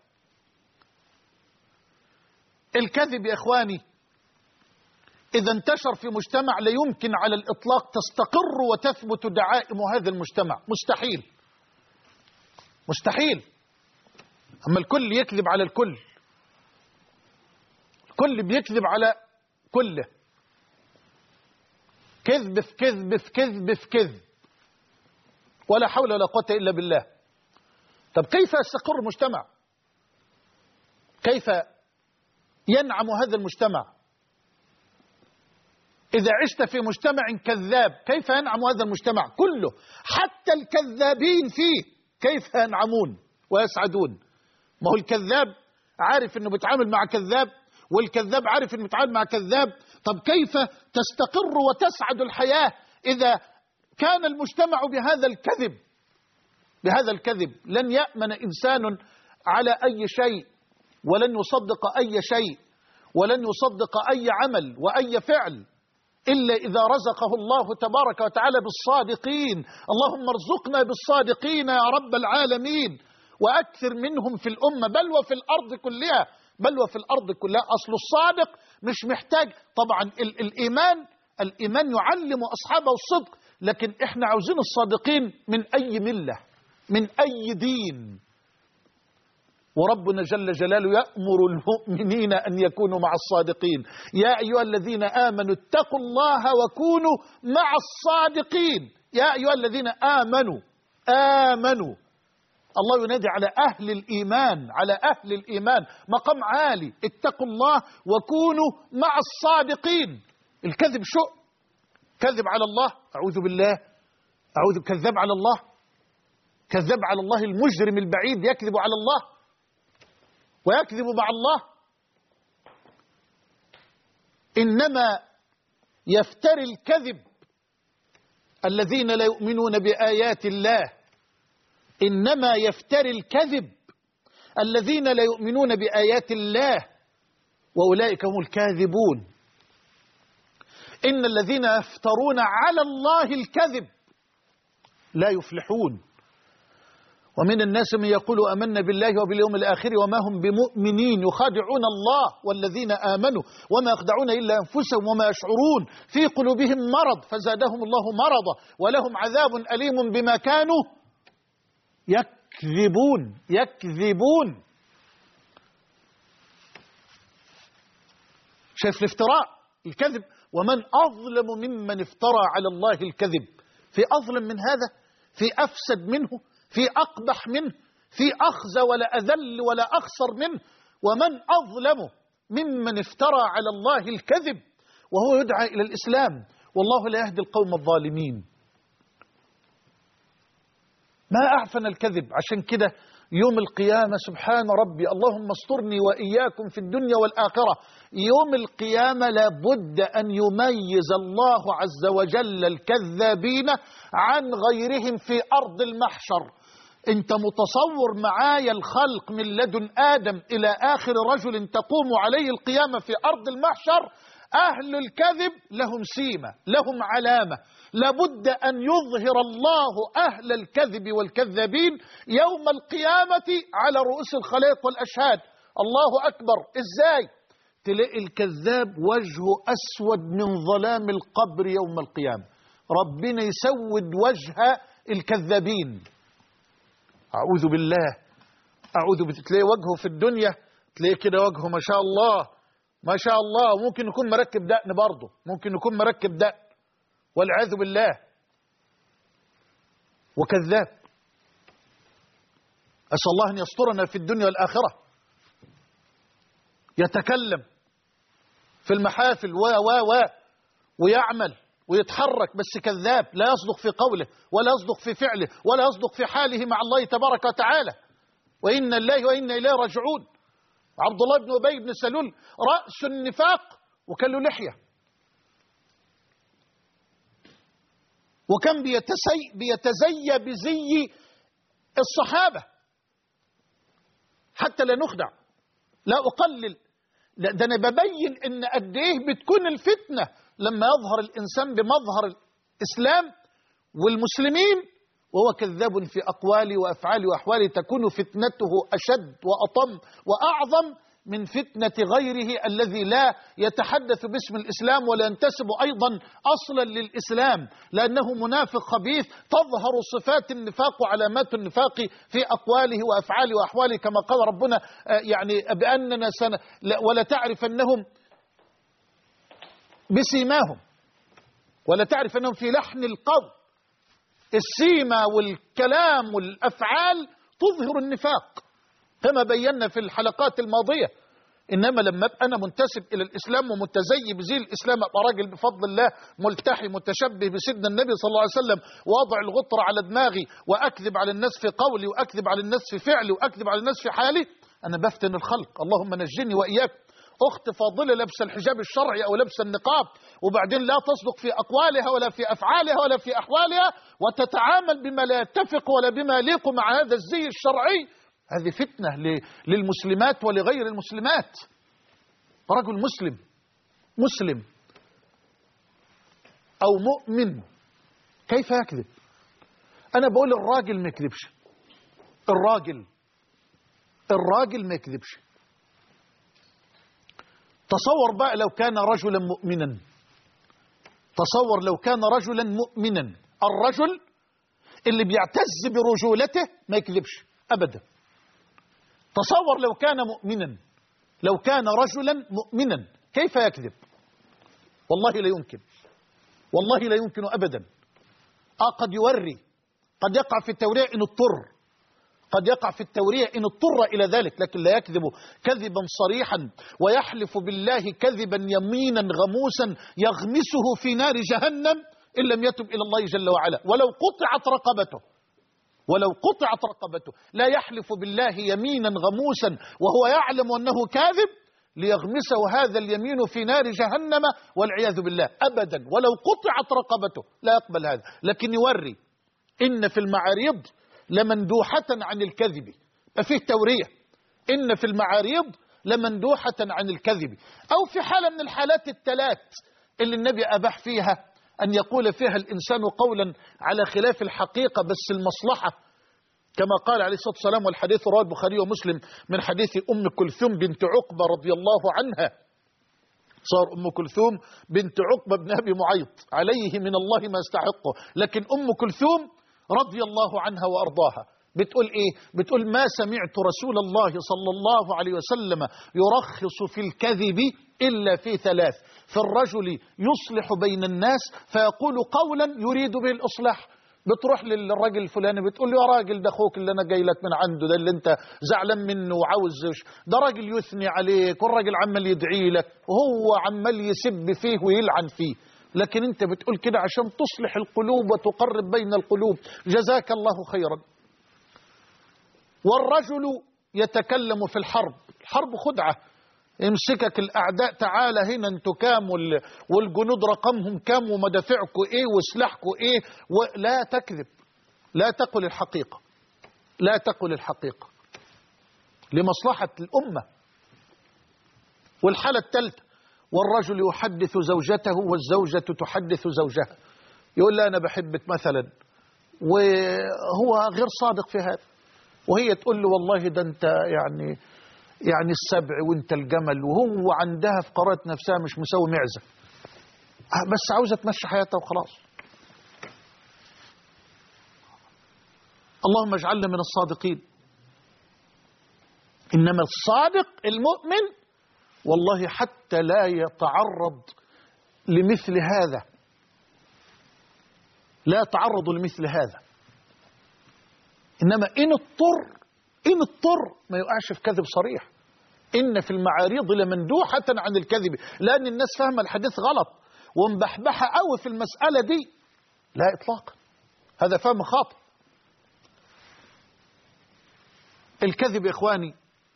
الكذب يا إخواني إذا انتشر في مجتمع لا يمكن على الإطلاق تستقر وتثبت دعائم هذا المجتمع، مستحيل. أما الكل يكذب على الكل، الكل بيكذب على كله، كذب في كذب في كذب في كذب، ولا حول ولا قوة إلا بالله. طب كيف يستقر المجتمع؟ كيف ينعم هذا المجتمع؟ إذا عشت في مجتمع كذاب كيف ينعم هذا المجتمع كله؟ حتى الكذابين فيه كيف ينعمون ويسعدون؟ ما هو الكذاب عارف أنه بيتعامل مع كذاب، والكذاب عارف أنه بيتعامل مع كذاب. طب كيف تستقر وتسعد الحياة إذا كان المجتمع بهذا الكذب؟ لن يأمن إنسان على أي شيء، ولن يصدق أي شيء، ولن يصدق أي عمل وأي فعل إلا إذا رزقه الله تبارك وتعالى بالصادقين. اللهم ارزقنا بالصادقين يا رب العالمين، وأكثر منهم في الأمة بل وفي الأرض كلها. أصل الصادق مش محتاج طبعا الإيمان يعلم أصحابه الصدق، لكن إحنا عاوزين الصادقين من أي ملة، من أي دين. وربنا جل جلاله يأمر المؤمنين أن يكونوا مع الصادقين. يا أيها الذين آمنوا اتقوا الله وكونوا مع الصادقين. يا أيها الذين آمنوا. الله ينادي على أهل الإيمان، مقام عالي. اتقوا الله وكونوا مع الصادقين. الكذب كذب على الله، أعوذ بالله، كذاب على الله. كذاب على الله المجرم البعيد يكذب على الله ويكذب مع الله. إنما يفتري الكذب الذين لا يؤمنون بآيات الله، إنما يفتري الكذب الذين لا يؤمنون بآيات الله، وأولئك هم الكاذبون. إن الذين يفترون على الله الكذب لا يفلحون. ومن الناس من يقول آمنا بالله وباليوم الآخر وما هم بمؤمنين يخادعون الله والذين آمنوا وما يخدعون إلا أنفسهم وما يشعرون في قلوبهم مرض فزادهم الله مرضا ولهم عذاب أليم بما كانوا يكذبون. شايف الافتراء الكذب؟ ومن أظلم ممن افترى على الله الكذب. في أظلم من هذا؟ في أفسد منه؟ في أقبح منه؟ في أخزى ولا أذل ولا أخسر منه؟ ومن أظلم ممن افترى على الله الكذب وهو يدعى إلى الإسلام والله لا يهدي القوم الظالمين. ما أعفن الكذب. عشان كده يوم القيامة سبحان ربي اللهم استرني وإياكم في الدنيا والآخرة، يوم القيامة لابد أن يميز الله عز وجل الكذابين عن غيرهم في أرض المحشر. أنت متصور معايا الخلق من لدن آدم إلى آخر رجل تقوم عليه القيامة في أرض المحشر؟ أهل الكذب لهم سيمة، لهم علامة. لابد أن يظهر الله أهل الكذب والكذابين يوم القيامة على رؤوس الخلائق والأشهاد. الله أكبر. إزاي؟ تلاقي الكذاب وجهه أسود من ظلام القبر يوم القيامة. ربنا يسود وجه الكذابين. أعوذ بالله. تلاقي وجهه في الدنيا تلاقي كده وجهه ما شاء الله ما شاء الله، ممكن يكون مركب دقن برضه، ممكن يكون مركب دقن والعياذ بالله، وكذاب. أسأل الله أن يسترنا في الدنيا والآخرة. يتكلم في المحافل ويعمل ويتحرك بس كذاب، لا يصدق في قوله ولا يصدق في فعله ولا يصدق في حاله مع الله تبارك وتعالى. وإنا الله وإنا إليه راجعون. عبد الله بن أبي بن سلول رأس النفاق وكان له لحية، وكان بيتزي بزي الصحابة حتى لا نخدع. لا أقلل، لا ده أنا ببين إن قد إيه بتكون الفتنة لما يظهر الإنسان بمظهر الإسلام والمسلمين وهو كذاب في أقواله وأفعاله وأحواله، تكون فتنته أشد وأطم وأعظم من فتنة غيره الذي لا يتحدث باسم الإسلام ولا ينتسب أيضا أصلا للإسلام، لأنه منافق خبيث تظهر صفات النفاق وعلامات النفاق في أقواله وأفعاله وأحواله، كما قال ربنا يعني بأننا ولا تعرف أنهم بسيماهم ولا تعرف أنهم في لحن القول. السيمة والكلام والأفعال تظهر النفاق كما بينا في الحلقات الماضية. إنما لما أبقى أنا منتسب إلى الإسلام ومتزي بزي الإسلام، أبقى راجل بفضل الله ملتحي متشبه بسيدنا النبي صلى الله عليه وسلم، واضع الغطرة على دماغي وأكذب على الناس في قولي وأكذب على الناس في فعلي وأكذب على الناس في حالي، أنا بفتن الخلق. اللهم نجني وإياك. أخت فاضلة لابسة الحجاب الشرعي أو لابسة النقاب وبعدين لا تصدق في أقوالها ولا في أفعالها ولا في أحوالها وتتعامل بما لا يتفق ولا بما يليق مع هذا الزي الشرعي، هذه فتنة للمسلمات ولغير المسلمات. رجل مسلم أو مؤمن كيف يكذب؟ أنا بقول الراجل ما يكذبش. الراجل ما يكذبش. تصور بقى لو كان رجلا مؤمنا، تصور لو كان رجلا مؤمنا، الرجل اللي بيعتز برجولته ما يكذبش أبدا. تصور لو كان مؤمنا، لو كان رجلا مؤمنا كيف يكذب؟ والله لا يمكن، والله لا يمكن أبدا. قد يوري، قد يقع في التورية إن اضطر، قد يقع في التورية إن اضطر إلى ذلك، لكن لا يكذب كذبا صريحا ويحلف بالله كذبا يمينا غموسا يغمسه في نار جهنم إن لم يتب إلى الله جل وعلا ولو قطعت رقبته. ولو قطعت رقبته لا يحلف بالله يمينا غموسا وهو يعلم أنه كاذب ليغمسه هذا اليمين في نار جهنم والعياذ بالله أبدا، ولو قطعت رقبته لا يقبل هذا. لكن يوري إن في المعاريض لمندوحة عن الكذب، ما فيه تورية، إن في المعاريض لمندوحة عن الكذب. أو في حالة من الحالات الثلاث اللي النبي أباح فيها أن يقول فيها الإنسان قولا على خلاف الحقيقة بس المصلحة، كما قال عليه الصلاة والسلام، والحديث رواه البخاري ومسلم من حديث أم كلثوم بنت عقبة رضي الله عنها. صار أم كلثوم بنت عقبة بن أبي معيط عليه من الله ما يستحقه، لكن أم كلثوم رضي الله عنها وأرضاها بتقول إيه؟ بتقول ما سمعت رسول الله صلى الله عليه وسلم يرخص في الكذب إلا في ثلاث: في الرجل يصلح بين الناس فيقول قولا يريد به الإصلاح. بتروح للراجل الفلاني بتقول له يا راجل ده اخوك اللي انا جاي لك من عنده، ده اللي انت زعلان منه وعاوز، ده راجل يثني عليك والراجل عمال يدعي لك وهو عمال يسب فيه ويلعن فيه، لكن انت بتقول كده عشان تصلح القلوب وتقرب بين القلوب، جزاك الله خيرا. والرجل يتكلم في الحرب خدعة، يمسكك الأعداء، تعالى هنا انتوا كام والجنود رقمهم كام ومدافعكم ايه وسلاحكم ايه، ولا تكذب، لا تقل الحقيقة، لا تقل الحقيقة لمصلحة الأمة. والحالة الثالثة: والرجل يحدث زوجته والزوجة تحدث زوجها، يقول لا أنا بحبك مثلا وهو غير صادق في هذا، وهي تقول له والله ده انت يعني السبع وانت الجمل، وهو عندها في قرارة نفسها مش مسوي معزة، بس عاوزة تمشي حياتها وخلاص. اللهم اجعلنا من الصادقين. إنما الصادق المؤمن والله حتى لا يتعرض لمثل هذا، لا يتعرض لمثل هذا، إنما إن اضطر ما يقعش في كذب صريح. إن في المعاريض لمندوحة عن الكذب، لأن الناس فاهمة الحديث غلط ومبحبحة قوي في المسألة دي، لا إطلاقا، هذا فهم خاطئ. الكذب يا إخواني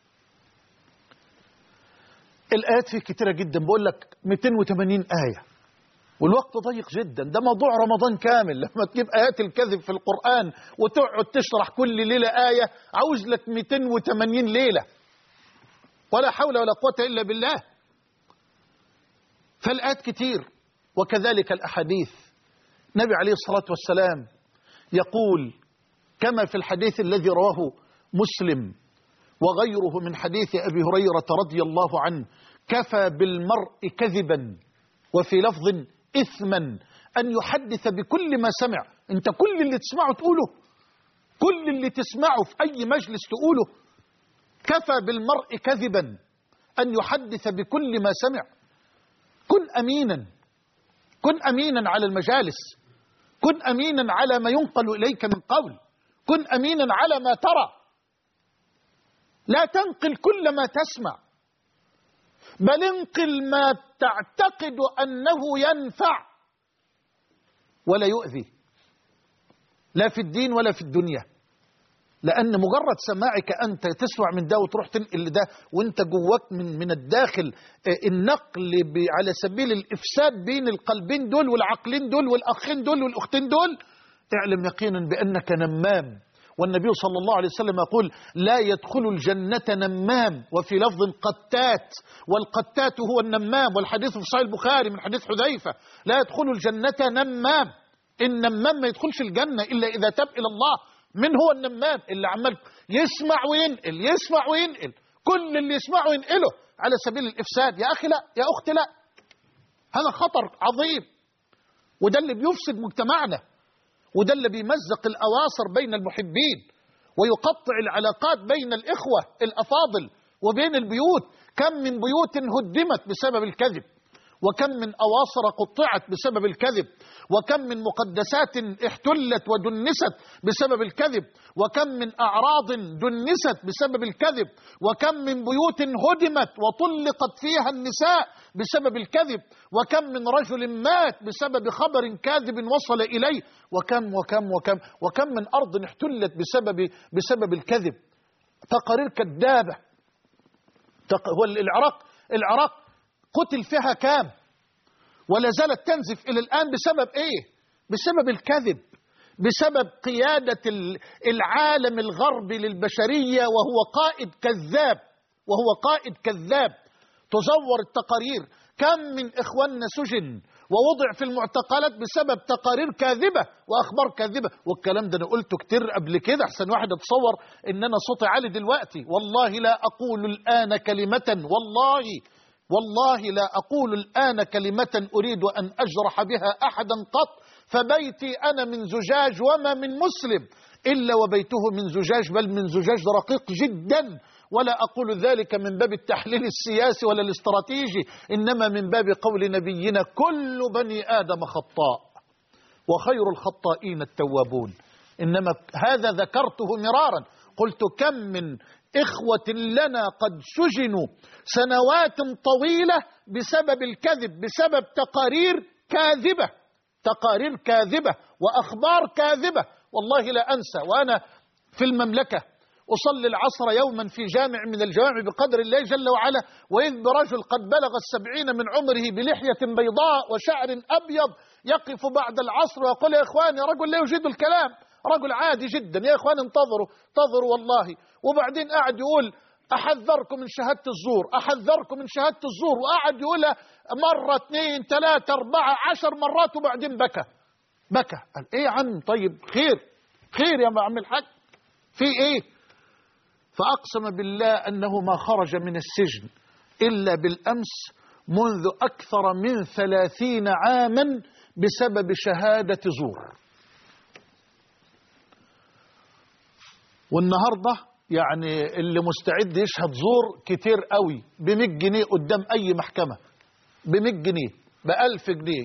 الآيات فيه كتيرة جدا، بقول لك 280 آية والوقت ضيق جدا، ده موضوع رمضان كامل. لما تجيب آيات الكذب في القرآن وتقعد تشرح كل ليلة آية عاوز لك 280 ليلة، ولا حول ولا قوة إلا بالله. فالآيات كتير، وكذلك الأحاديث. النبي عليه الصلاة والسلام يقول كما في الحديث الذي رواه مسلم وغيره من حديث أبي هريرة رضي الله عنه: كفى بالمرء كذبا وفي لفظ إثما أن يحدث بكل ما سمع. أنت كل اللي تسمعه تقوله، كل اللي تسمعه في أي مجلس تقوله. كفى بالمرء كذبا أن يحدث بكل ما سمع. كن أمينا، كن أمينا على المجالس، كن أمينا على ما ينقل إليك من قول، كن أمينا على ما ترى، لا تنقل كل ما تسمع، بل انقل ما تعتقد أنه ينفع ولا يؤذي، لا في الدين ولا في الدنيا. لأن مجرد سماعك أنت تسمع من ده وتروح تنقل لده وانت جواك من الداخل النقل على سبيل الإفساد بين القلبين دول والعقلين دول والأخين دول والأختين دول، اعلم يقينا بأنك نمام. والنبي صلى الله عليه وسلم يقول: لا يدخل الجنة نمام، وفي لفظ قتات، والقتات هو النمام، والحديث في صحيح البخاري من حديث حذيفة: لا يدخل الجنة نمام. النمام ما يدخلش الجنة إلا إذا تاب إلى الله. من هو النمام؟ اللي عمال يسمع وينقل، يسمع وينقل، كل اللي يسمعه ينقله على سبيل الإفساد. يا أخي لا، يا أختي لا، هذا خطر عظيم، وده اللي بيفسد مجتمعنا، وده اللي بيمزق الأواصر بين المحبين ويقطع العلاقات بين الإخوة الأفاضل وبين البيوت. كم من بيوت هدمت بسبب الكذب، وكم من أواصر قطعت بسبب الكذب، وكم من مقدسات احتلت ودنست بسبب الكذب، وكم من أعراض دنست بسبب الكذب، وكم من بيوت هدمت وطلقت فيها النساء بسبب الكذب، وكم من رجل مات بسبب خبر كاذب وصل إليه، وكم وكم وكم وكم من أرض احتلت بسبب الكذب. تقارير كذابة. هو العراق قتل فيها كام ولا زالت تنزف إلى الآن بسبب إيه؟ بسبب الكذب، بسبب قيادة العالم الغربي للبشرية، وهو قائد كذاب. تزور التقارير، كم من إخواننا سجن ووضع في المعتقلات بسبب تقارير كاذبة وأخبار كاذبة. والكلام ده أنا قلته كتير قبل كده، أحسن واحد أتصور إن أنا صوتي عالي دلوقتي. والله لا أقول الآن كلمة، والله لا أقول الآن كلمة أريد أن أجرح بها أحدا قط، فبيتي أنا من زجاج وما من مسلم إلا وبيته من زجاج، بل من زجاج رقيق جدا. ولا أقول ذلك من باب التحليل السياسي ولا الاستراتيجي، إنما من باب قول نبينا: كل بني آدم خطاء وخير الخطائين التوابون. إنما هذا ذكرته مرارا، قلت كم من إخوة لنا قد سجنوا سنوات طويلة بسبب الكذب، بسبب تقارير كاذبة وأخبار كاذبة. والله لا أنسى وأنا في المملكة أصلي العصر يوما في جامع من الجوامع بقدر الله جل وعلا، وإذ برجل قد بلغ 70 من عمره بلحية بيضاء وشعر أبيض يقف بعد العصر ويقول: يا إخواني، رجل لا يجيد الكلام، رجل عادي جدا، يا إخواني انتظروا والله. وبعدين قاعد يقول: أحذركم من شهادة الزور، أحذركم من شهادة الزور، وقاعد يقولها مرة 2 3 4 10 مرات، وبعدين بكى. قال: إيه يا عم؟ طيب خير يا عم الحاج، في إيه؟ فأقسم بالله أنه ما خرج من السجن إلا بالأمس منذ أكثر من 30 عاما بسبب شهادة زور. والنهاردة يعني اللي مستعد يشهد زور كتير قوي ب100 جنيه قدام أي محكمة، ب100 جنيه، ب1000 جنيه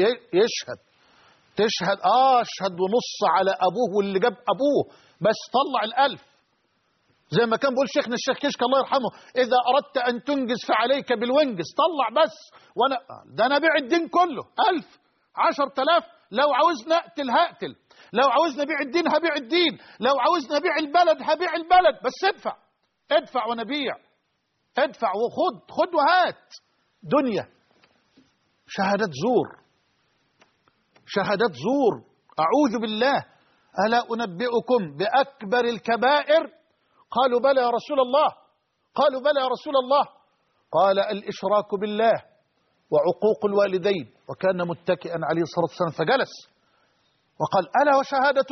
تشهد اشهد ونص على أبوه واللي جاب أبوه، بس طلع 1000. زي ما كان بيقول شيخنا الشيخ كشك الله يرحمه: إذا أردت أن تنجز فعليك بالونجز، طلع بس. أنا أبيع الدين كله، 1000 10,000. لو عاوزنا أقتل هقتل، لو عاوزنا أبيع الدين هبيع الدين، لو عاوزنا أبيع البلد هبيع البلد، بس ادفع ونبيع، ادفع خد وهات. دنيا شهادات زور، أعوذ بالله. ألا أنبئكم بأكبر الكبائر؟ قالوا: بلى يا رسول الله. قال: الإشراك بالله وعقوق الوالدين. وكان متكئا عليه الصلاة والسلام فجلس وقال: ألا وشهادة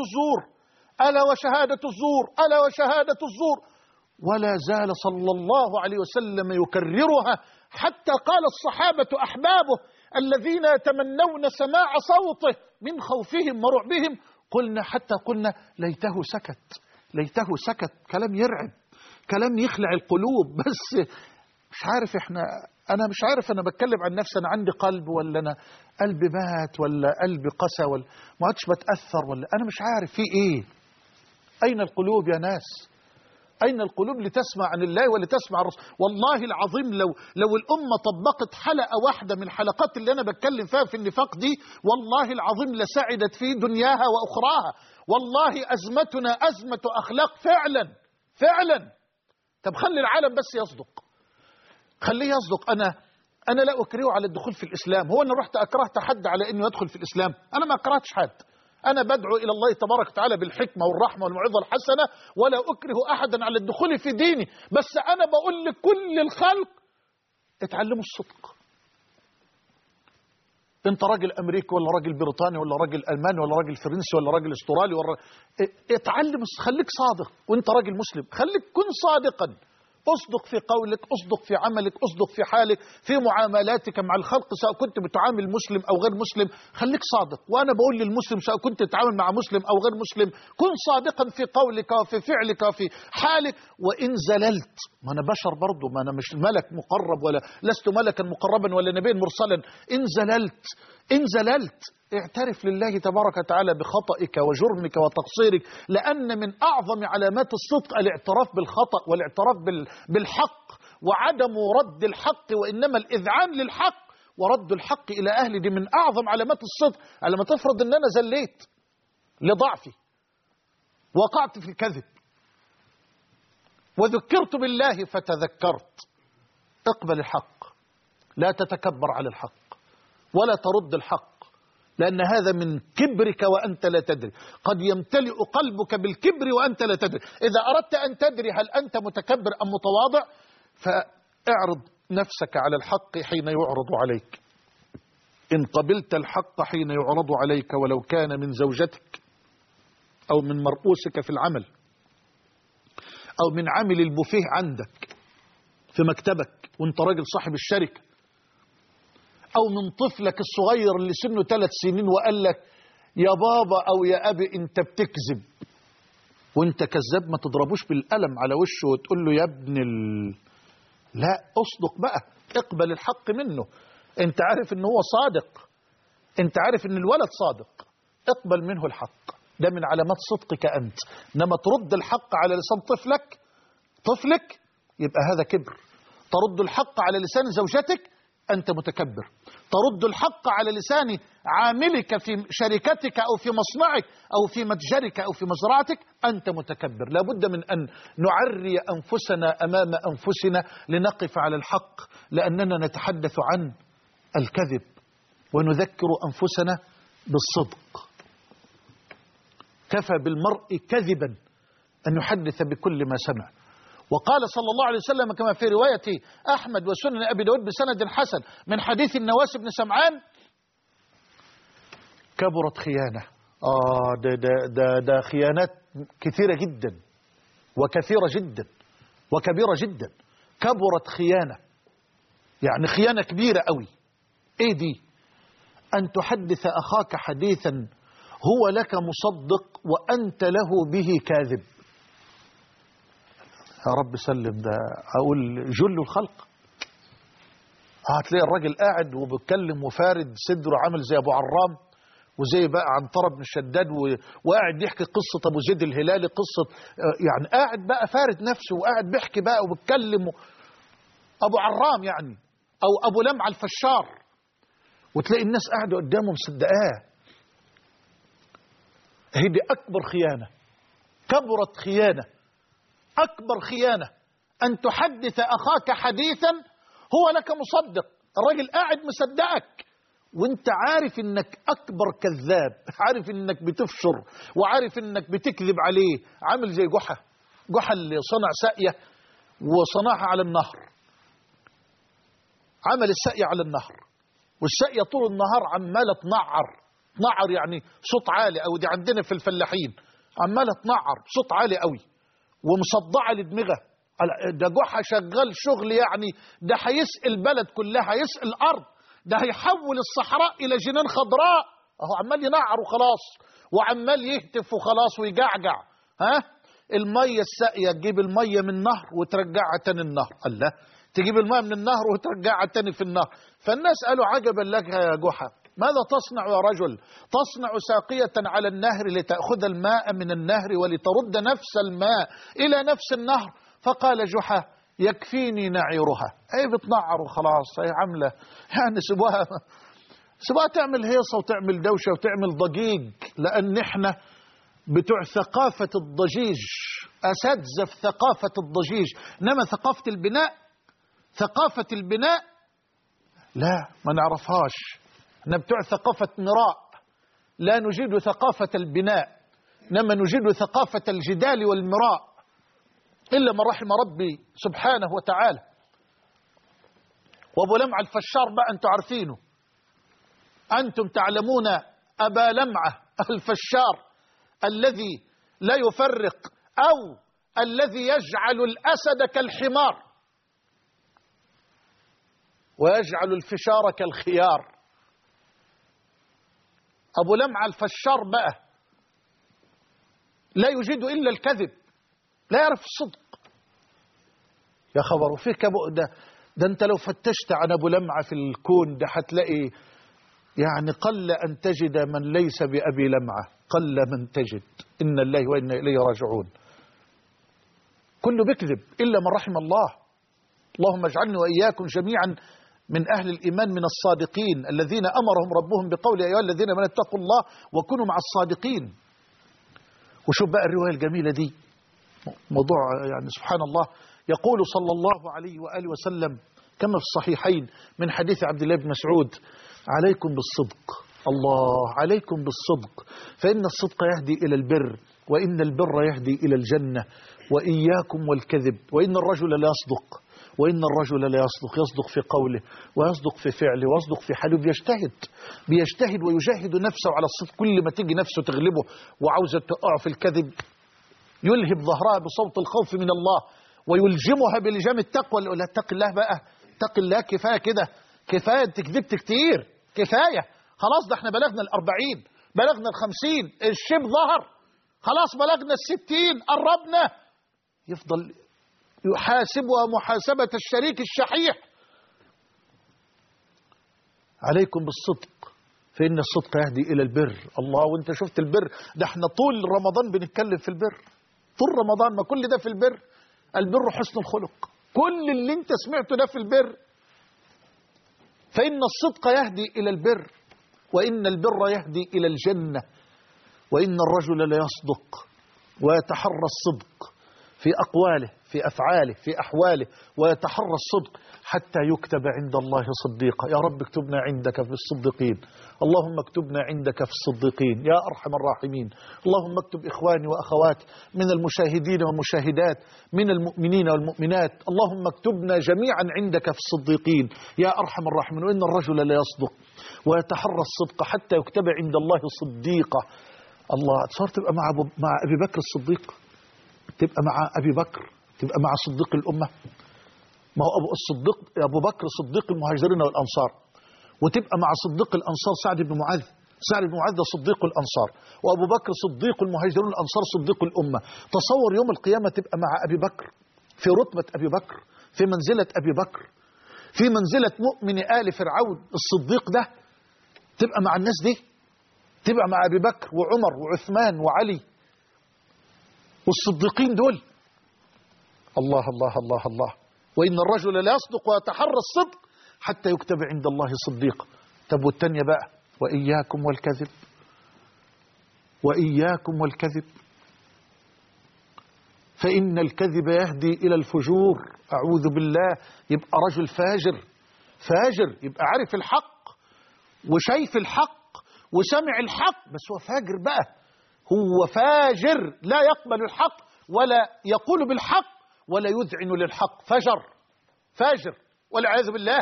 الزور. ولا زال صلى الله عليه وسلم يكررها، حتى قال الصحابة أحبابه الذين يتمنون سماع صوته من خوفهم ورعبهم: قلنا ليته سكت. كلام يرعب، كلام يخلع القلوب. بس مش عارف أنا مش عارف أنا بتكلم عن نفسي، أنا عندي قلب ولا أنا قلبي مات ولا قلبي قسى ولا ما عادش بتأثر، ولا أنا مش عارف في إيه. أين القلوب يا ناس؟ أين القلوب لتسمع عن الله ولتسمع الرسول؟ والله العظيم لو الأمة طبقت حلقة واحدة من حلقات اللي أنا بتكلم فيها في النفاق دي، والله العظيم لسعدت في دنياها وأخراها. والله أزمتنا أزمة أخلاق فعلا. طب خلي العالم بس يصدق، خليه يصدق. أنا لا أكرهه على الدخول في الإسلام. هو أنا رحت أكرهت حد على أنه يدخل في الإسلام؟ أنا ما أكرهتش حد. أنا بدعو إلى الله تبارك وتعالى بالحكمة والرحمة والموعظة الحسنة، ولا أكره أحدا على الدخول في ديني. بس أنا بقول لكل الخلق: اتعلموا الصدق. أنت راجل أمريكي ولا راجل بريطاني ولا راجل ألماني ولا راجل فرنسي ولا راجل استرالي اتعلم، خليك صادق. وأنت راجل مسلم كن صادقا اصدق في قولك، اصدق في عملك، اصدق في حالك، في معاملاتك مع الخلق، سواء كنت بتعامل مسلم أو غير مسلم خليك صادق. وأنا بقول للمسلم سواء كنت تتعامل مع مسلم أو غير مسلم كن صادقا في قولك وفي فعلك وفي حالك. وإن زللت، ما أنا بشر برضو، ما أنا مش ملك مقرب ولا لست ملكا مقربا ولا نبيا مرسلا. إن زللت اعترف لله تبارك وتعالى بخطئك وجرمك وتقصيرك، لأن من أعظم علامات الصدق الاعتراف بالخطأ والاعتراف بالحق وعدم رد الحق، وإنما الإذعان للحق ورد الحق إلى أهله. دي من أعظم علامات الصدق. لما تفرض أن أنا زليت لضعفي، وقعت في الكذب، وذكرت بالله فتذكرت، اقبل الحق، لا تتكبر على الحق ولا ترد الحق، لأن هذا من كبرك وأنت لا تدري. قد يمتلئ قلبك بالكبر وأنت لا تدري. إذا أردت أن تدري هل أنت متكبر أم متواضع، فاعرض نفسك على الحق حين يعرض عليك. إن قبلت الحق حين يعرض عليك، ولو كان من زوجتك أو من مرؤوسك في العمل أو من عامل البوفيه عندك في مكتبك وانت راجل صاحب الشركة، أو من طفلك الصغير اللي سنه 3 سنين وقال لك يا بابا أو يا أبي أنت بتكذب، وانت كذاب، ما تضربوش بالقلم على وشه وتقول له يا ابن لا، أصدق بقى، اقبل الحق منه. انت عارف ان هو صادق، انت عارف ان الولد صادق، اقبل منه الحق. ده من علامات صدقك أنت. إنما ترد الحق على لسان طفلك يبقى هذا كبر. ترد الحق على لسان زوجتك أنت متكبر. ترد الحق على لسان عاملك في شركتك أو في مصنعك أو في متجرك أو في مزرعتك أنت متكبر. لابد من أن نعري أنفسنا أمام أنفسنا لنقف على الحق، لأننا نتحدث عن الكذب ونذكر أنفسنا بالصدق. كفى بالمرء كذبا أن يحدث بكل ما سمع. وقال صلى الله عليه وسلم كما في رواية أحمد وسنن أبي داود بسند حسن من حديث النواس بن سمعان: كبرت خيانة. ده خيانات كثيرة جدا وكثيرة جدا وكبيرة جدا. كبرت خيانة، يعني خيانة كبيرة قوي. ايه دي؟ أن تحدث أخاك حديثا هو لك مصدق وأنت له به كاذب. يا رب سلم، ده أقول جل الخلق. هتلاقي الراجل قاعد وبيتكلم وفارد صدره عامل زي أبو عرام وزي بقى عنترة بن شداد وقاعد يحكي قصة أبو زيد الهلالي، قصة يعني قاعد بقى فارد نفسه وقاعد بيحكي بقى وبيتكلم أبو عرام يعني، أو أبو لمع الفشار، وتلاقي الناس قاعدة قدامه مصدقاه. هي دي أكبر خيانة، كبرت خيانة، أكبر خيانة أن تحدث أخاك حديثا هو لك مصدق. الراجل قاعد مصدقك وانت عارف انك أكبر كذاب، عارف انك بتفشر وعارف انك بتكذب عليه. عامل زي جحا اللي صنع ساقية وصنعها على النهر. عمل الساقية على النهر، والساقية طول النهار عمالة تنعر يعني صوت عالي، أو دي عندنا في الفلاحين عمالة تنعر صوت عالي قوي ومصدعة لدماغها. ده جحا شغال شغل يعني، ده هيسقي البلد كلها، هيسقي الأرض، ده هيحول الصحراء إلى جنان خضراء. أهو عمال ينعر وخلاص، وعمال يهتف وخلاص ويجعجع. المية الساقية تجيب المية من النهر وترجعها تاني النهر. الله، تجيب المية من النهر وترجعها تاني في النهر. فالناس قالوا عجبا لك يا جحا، ماذا تصنع يا رجل؟ تصنع ساقية على النهر لتأخذ الماء من النهر ولترد نفس الماء إلى نفس النهر. فقال جحا يكفيني نعيرها. هي بتنعر وخلاص، هي عاملة يعني سيبوها تعمل هيصة وتعمل دوشة وتعمل ضجيج، لأن احنا بتوع ثقافة الضجيج، أساتذة في ثقافة الضجيج. إنما ثقافة البناء لا، ما نعرفهاش. احنا بتوع ثقافة مراء، لا نجيد ثقافة البناء، إنما نجيد ثقافة الجدال والمراء، إلا من رحم ربي سبحانه وتعالى. وأبو لمع الفشار بقى أنتم عارفينه، أنتم تعلمون أبا لمعة الفشار الذي لا يفرق، أو الذي يجعل الأسد كالحمار ويجعل الفشار كالخيار. أبو لمعة الفشار بقى لا يجد إلا الكذب، لا يعرف الصدق. يا خبر فيك ده أنت لو فتشت عن أبو لمعة في الكون ده هتلاقي يعني قل أن تجد من ليس بأبي لمعة، قل من تجد. إن الله وإنا إليه راجعون. كله بيكذب إلا من رحم الله. اللهم اجعلني وإياكم جميعا من أهل الإيمان من الصادقين الذين أمرهم ربهم بقول يا أيها الذين آمنوا اتقوا الله وكونوا مع الصادقين. وشوف بقى الرواية الجميلة دي، موضوع يعني سبحان الله. يقول صلى الله عليه وآله وسلم كما في الصحيحين من حديث عبد الله بن مسعود: عليكم بالصدق، الله عليكم بالصدق، فإن الصدق يهدي إلى البر، وإن البر يهدي إلى الجنة، وإياكم والكذب، وإن الرجل لا يصدق، وإن الرجل لا يصدق، يصدق في قوله ويصدق في فعله ويصدق في حاله. بيجتهد ويجاهد نفسه على الصدق. كل ما تيجي نفسه تغلبه وعاوزة تقع في الكذب يلهب ظهرها بصوت الخوف من الله ويلجمها بلجام التقوى. يقول لها اتق الله بقى، اتق الله، كفاية كده، كفاية انت كذبت كتير، كفاية خلاص، ده احنا بلغنا 40، بلغنا 50، الشيب ظهر، خلاص بلغنا 60، قربنا. يفضل يحاسبها محاسبة الشريك الشحيح. عليكم بالصدق فإن الصدق يهدي إلى البر. الله، وانت شفت البر ده احنا طول رمضان بنتكلم في البر، طول رمضان ما كل ده في البر. البر حسن الخلق، كل اللي انت سمعته ده في البر. فإن الصدق يهدي إلى البر، وإن البر يهدي إلى الجنة، وإن الرجل لا يصدق ويتحرى الصدق في أقواله في أفعاله في أحواله، ويتحرى الصدق حتى يكتب عند الله صديقا. يا رب اكتبنا عندك في الصديقين، اللهم اكتبنا عندك في الصديقين يا أرحم الراحمين. اللهم اكتب إخواني وأخواتي من المشاهدين والمشاهدات، من المؤمنين والمؤمنات، اللهم اكتبنا جميعا عندك في الصديقين يا أرحم الراحمين. وإن الرجل لا يصدق ويتحرى الصدق حتى يكتب عند الله صديقا. الله، صار تبقى مع أبي بكر الصديق، تبقى مع أبي بكر، تبقى مع صديق الأمة. ما هو أبو بكر صديق المهاجرين والأنصار، وتبقى مع صديق الأنصار سعد بن معاذ. سعد بن معاذ ده صديق الأنصار، وأبو بكر صديق المهاجرين والأنصار صديق الأمة. تصور يوم القيامة تبقى مع أبي بكر في رتبة أبي بكر، في منزلة أبي بكر، في منزلة مؤمن آل فرعون الصديق ده. تبقى مع الناس دي، تبقى مع أبي بكر وعمر وعثمان وعلي والصديقين دول. الله الله الله الله. وإن الرجل لا يصدق ويتحرى الصدق حتى يكتب عند الله صديقا. طب والتانية بقى: وإياكم والكذب، وإياكم والكذب، فإن الكذب يهدي إلى الفجور. أعوذ بالله. يبقى رجل فاجر، يبقى عارف الحق وشايف الحق وسمع الحق، بس هو فاجر بقى، هو فاجر لا يقبل الحق ولا يقول بالحق ولا يذعن للحق. فاجر والعياذ بالله.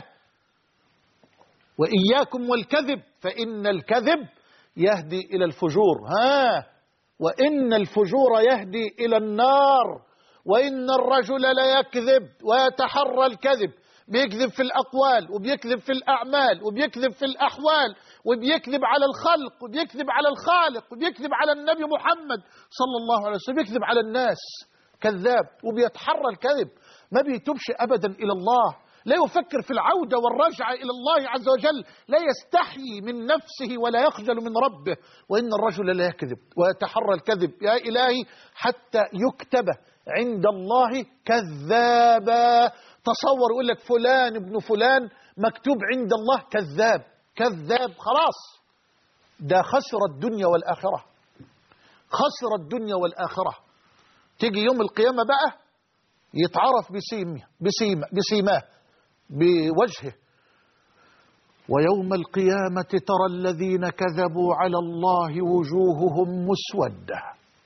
وإياكم والكذب فإن الكذب يهدي إلى الفجور. وإن الفجور يهدي إلى النار. وإن الرجل لا يكذب ويتحرى الكذب، بيكذب في الأقوال وبيكذب في الأعمال وبيكذب في الأحوال وبيكذب على الخلق وبيكذب على الخالق وبيكذب على النبي محمد صلى الله عليه وسلم، بيكذب على الناس، كذاب وبيتحرى الكذب، ما بيتوبش أبدا إلى الله، لا يفكر في العودة والرجعة إلى الله عز وجل، لا يستحيي من نفسه ولا يخجل من ربه. وإن الرجل لا يكذب ويتحرى الكذب يا إلهي حتى يكتب عند الله كذابا. تصور يقول لك فلان ابن فلان مكتوب عند الله كذاب، خلاص ده خسر الدنيا والآخرة، خسر الدنيا والآخرة. تيجي يوم القيامة بقى يتعرف بسيماه بوجهه. ويوم القيامة ترى الذين كذبوا على الله وجوههم مسودة.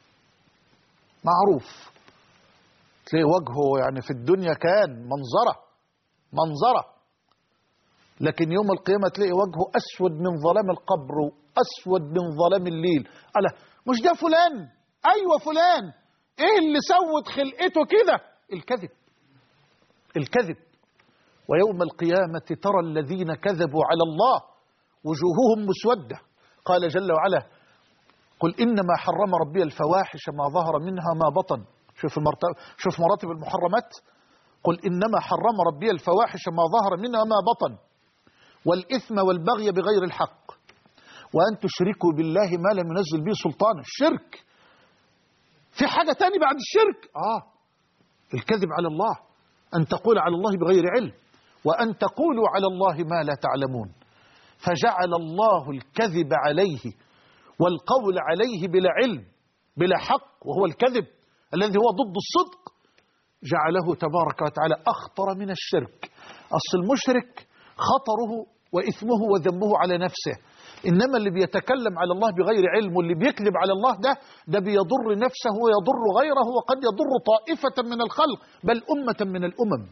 معروف، تلاقي وجهه يعني في الدنيا كان منظرة، لكن يوم القيامة تلاقي وجهه أسود من ظلام القبر وأسود من ظلام الليل. ألا مش ده فلان؟ أيوة فلان. إيه اللي سود خلقته كده؟ الكذب. الكذب. ويوم القيامة ترى الذين كذبوا على الله وجوههم مسودة. قال جل وعلا: قل إنما حرم ربي الفواحش ما ظهر منها ما بطن. شوف مراتب المحرمات. قل إنما حرم ربي الفواحش ما ظهر منها ما بطن والإثم والبغي بغير الحق وأن تشركوا بالله ما لم ينزل به سلطانا. الشرك. في حاجة تاني بعد الشرك؟ الكذب على الله، أن تقول على الله بغير علم، وأن تقولوا على الله ما لا تعلمون. فجعل الله الكذب عليه والقول عليه بلا علم بلا حق، وهو الكذب الذي هو ضد الصدق، جعله تبارك وتعالى أخطر من الشرك. أصل المشرك خطره وإثمه وذنبه على نفسه، إنما اللي بيتكلم على الله بغير علم واللي بيكذب على الله ده بيضر نفسه ويضر غيره، وقد يضر طائفة من الخلق بل أمة من الأمم.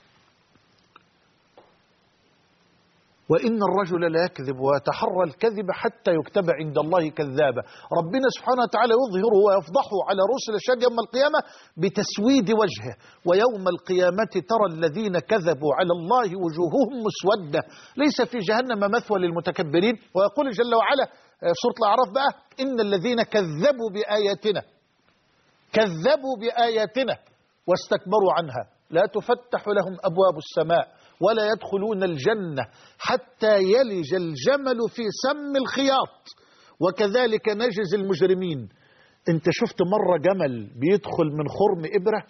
وإن الرجل لا يكذب ويتحرى الكذب حتى يكتب عند الله كذابا. ربنا سبحانه وتعالى يظهره ويفضحه على رؤوس الأشهاد يوم القيامة بتسويد وجهه. ويوم القيامة ترى الذين كذبوا على الله وجوههم مسودة. ليس في جهنم مثوى للمتكبرين. ويقول جل وعلا سورة الأعراف بقى: إن الذين كذبوا بآياتنا واستكبروا عنها لا تفتح لهم أبواب السماء ولا يدخلون الجنة حتى يلج الجمل في سم الخياط وكذلك نجزي المجرمين. انت شفت مرة جمل بيدخل من خرم إبرة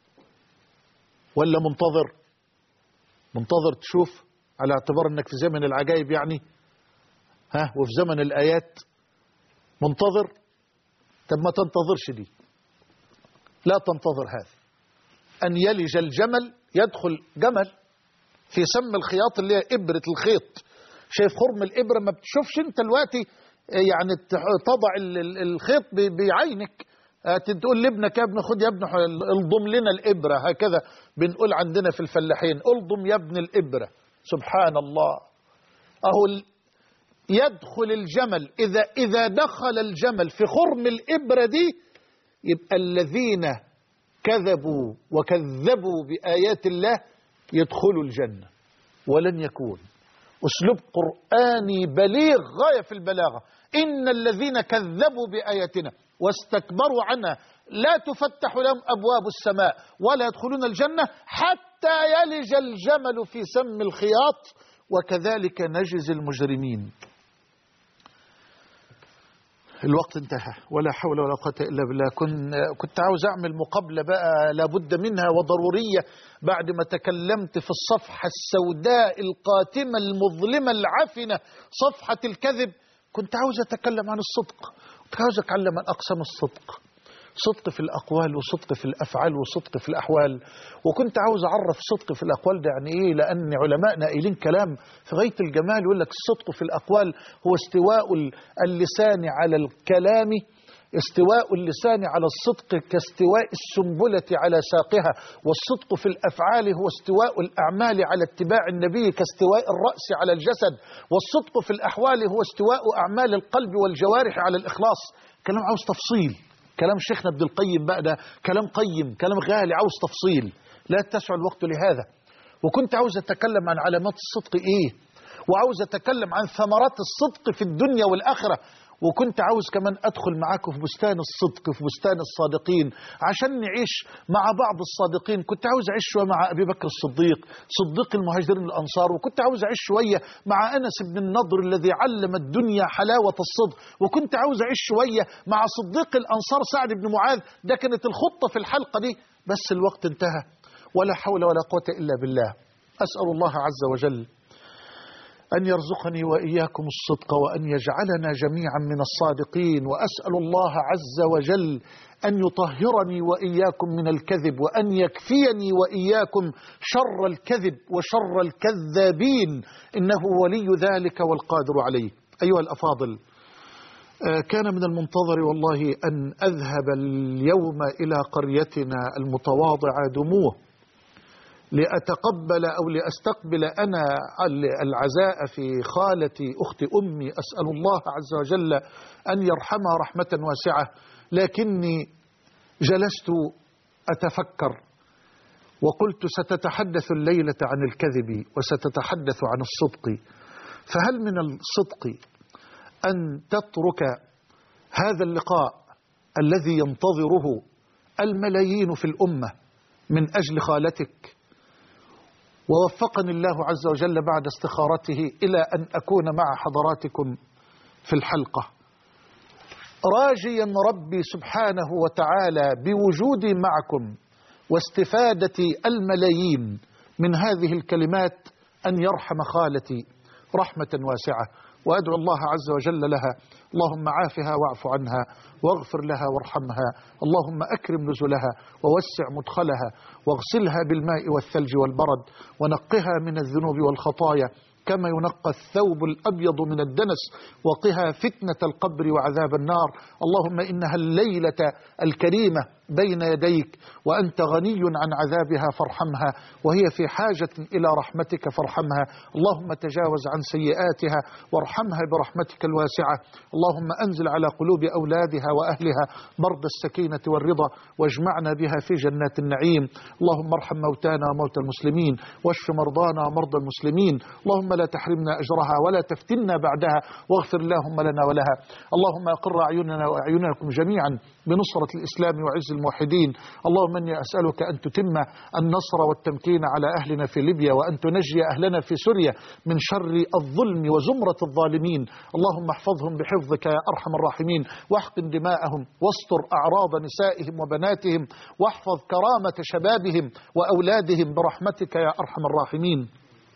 ولا منتظر تشوف، على اعتبار انك في زمن العجائب يعني، وفي زمن الآيات منتظر؟ طب ما تنتظرش دي، لا تنتظر هذا. أن يلج الجمل، يدخل جمل في سم الخياط اللي هي إبرة الخيط. شايف خرم الإبرة؟ ما بتشوفش انت دلوقتي يعني تضع الخيط بعينك، تقول لابنك: يا ابن خد يا ابن الضم لنا الإبرة. هكذا بنقول عندنا في الفلاحين: الضم يا ابن الإبرة. سبحان الله. أهو يدخل الجمل، إذا دخل الجمل في خرم الإبرة دي يبقى الذين كذبوا وكذبوا بآيات الله يدخلوا الجنة ولن يكون. أسلوب قرآني بليغ غاية في البلاغة. إن الذين كذبوا بآياتنا واستكبروا عنها لا تفتح لهم أبواب السماء ولا يدخلون الجنة حتى يلج الجمل في سم الخياط وكذلك نجزي المجرمين. الوقت انتهى، ولا حول ولا قوة إلا بالله. كنت عاوز أعمل مقابلة بقى لابد منها وضرورية بعد ما تكلمت في الصفحة السوداء القاتمة المظلمة العفنة، صفحة الكذب. كنت عاوز أتكلم عن الصدق، كنت عاوز أتكلم عن أقسام الصدق: صدق في الأقوال وصدق في الأفعال وصدق في الأحوال. وكنت عاوز أعرف صدق في الأقوال ده يعني إيه، لأن علماءنا قايلين كلام في غاية الجمال. يقول لك الصدق في الأقوال هو استواء اللسان على الكلام، استواء اللسان على الصدق كاستواء السنبلة على ساقها. والصدق في الأفعال هو استواء الأعمال على اتباع النبي كاستواء الرأس على الجسد. والصدق في الأحوال هو استواء أعمال القلب والجوارح على الإخلاص. كلام عاوز تفصيل. كلام شيخنا ابن القيم بقى ده كلام قيم، كلام غالي، عاوز تفصيل، لا تسع الوقت لهذا. وكنت عاوز أتكلم عن علامات الصدق إيه، وعاوز أتكلم عن ثمرات الصدق في الدنيا والآخرة. وكنت عاوز كمان أدخل معاكم في بستان الصدق، في بستان الصادقين، عشان نعيش مع بعض الصادقين. كنت عاوز أعيش شوية مع أبي بكر الصديق، صديق المهاجرين الأنصار. وكنت عاوز أعيش شوية مع أنس بن النضر الذي علم الدنيا حلاوة الصدق. وكنت عاوز أعيش شوية مع صديق الأنصار سعد بن معاذ. ده كانت الخطة في الحلقة دي، بس الوقت انتهى. ولا حول ولا قوة إلا بالله. أسأل الله عز وجل أن يرزقني وإياكم الصدق وأن يجعلنا جميعا من الصادقين. وأسأل الله عز وجل أن يطهرني وإياكم من الكذب، وأن يكفيني وإياكم شر الكذب وشر الكذابين، إنه ولي ذلك والقادر عليه. أيها الأفاضل، كان من المنتظر والله أن أذهب اليوم إلى قريتنا المتواضعة دموه لأتقبل أو لأستقبل أنا العزاء في خالتي أخت أمي. أسأل الله عز وجل أن يرحمها رحمة واسعة، لكني جلست أتفكر وقلت ستتحدث الليلة عن الكذب وستتحدث عن الصدق، فهل من الصدق أن تترك هذا اللقاء الذي ينتظره الملايين في الأمة من أجل خالتك؟ ووفقني الله عز وجل بعد استخارته إلى أن أكون مع حضراتكم في الحلقة، راجيا ربي سبحانه وتعالى بوجودي معكم واستفادة الملايين من هذه الكلمات أن يرحم خالتي رحمة واسعة، وأدعو الله عز وجل لها: اللهم عافها واعف عنها واغفر لها وارحمها، اللهم أكرم نزلها ووسع مدخلها واغسلها بالماء والثلج والبرد ونقها من الذنوب والخطايا كما ينقى الثوب الأبيض من الدنس، وقها فتنة القبر وعذاب النار. اللهم إنها الليلة الكريمة بين يديك وأنت غني عن عذابها فارحمها، وهي في حاجة إلى رحمتك فارحمها. اللهم تجاوز عن سيئاتها وارحمها برحمتك الواسعة. اللهم أنزل على قلوب أولادها وأهلها برد السكينة والرضا واجمعنا بها في جنات النعيم. اللهم ارحم موتانا وموتى المسلمين واشف مرضانا ومرضى المسلمين. اللهم لا تحرمنا أجرها ولا تفتنا بعدها، واغفر اللهم لنا ولها. اللهم أقر أعيننا وأعينكم جميعا بنصرة الإسلام وعز الموحدين. اللهم إني أسألك أن تتم النصر والتمكين على أهلنا في ليبيا، وأن تنجي أهلنا في سوريا من شر الظلم وزمرة الظالمين. اللهم احفظهم بحفظك يا أرحم الراحمين، واحقن دماءهم واستر أعراض نسائهم وبناتهم، واحفظ كرامة شبابهم وأولادهم برحمتك يا أرحم الراحمين.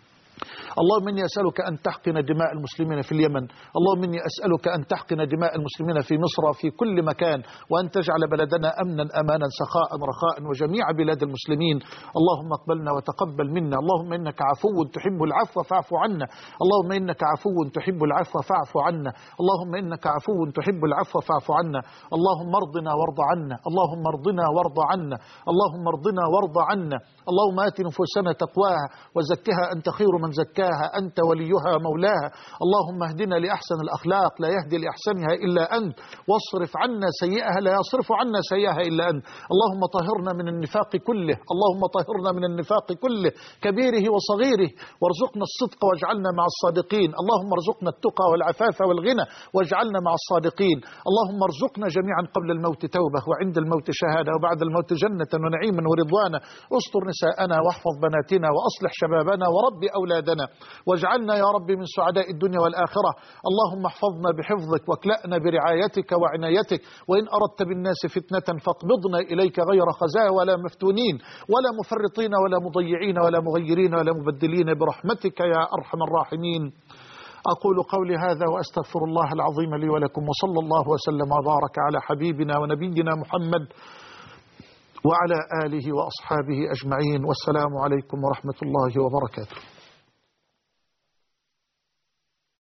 اللهم إني أسألك أن تحقن دماء المسلمين في اليمن، اللهم إني أسألك أن تحقن دماء المسلمين في مصر وفي كل مكان، وأن تجعل بلدنا أمنا أمانا سخاء رخاء وجميع بلاد المسلمين. اللهم اقبلنا وتقبل منا. اللهم إنك عفو تحب العفو فاعف عنا. اللهم إنك عفو تحب العفو فاعف عنا. اللهم إنك عفو تحب العفو فاعف عنا. اللهم ارضنا وارض عنا. اللهم ارضنا وارض عنا. اللهم ارضنا وارض عنا. اللهم آت نفوسنا تقواها وزكها أنت خير من زكاها، أنت وليها مولاها. اللهم اهدنا لأحسن الأخلاق لا يهدي لأحسنها إلا أنت، واصرف عنا سيئها لا يصرف عنا سيئها إلا أنت. اللهم طهرنا من النفاق كله، اللهم طهرنا من النفاق كله كبيره وصغيره، وارزقنا الصدق واجعلنا مع الصادقين. اللهم ارزقنا التقى والعفاف والغنى واجعلنا مع الصادقين. اللهم ارزقنا جميعا قبل الموت توبة وعند الموت شهادة وبعد الموت جنة ونعيما ورضوانا. استر نساءنا واحفظ بناتنا وأصلح شبابنا ورب أولادنا، واجعلنا يا رب من سعداء الدنيا والآخرة. اللهم احفظنا بحفظك واكلأنا برعايتك وعنايتك، وإن أردت بالناس فتنة فاقبضنا إليك غير خزايا ولا مفتونين ولا مفرطين ولا مضيعين ولا مغيرين ولا مبدلين برحمتك يا أرحم الراحمين. أقول قولي هذا وأستغفر الله العظيم لي ولكم، وصلى الله وسلم وبارك على حبيبنا ونبينا محمد وعلى آله وأصحابه أجمعين، والسلام عليكم ورحمة الله وبركاته.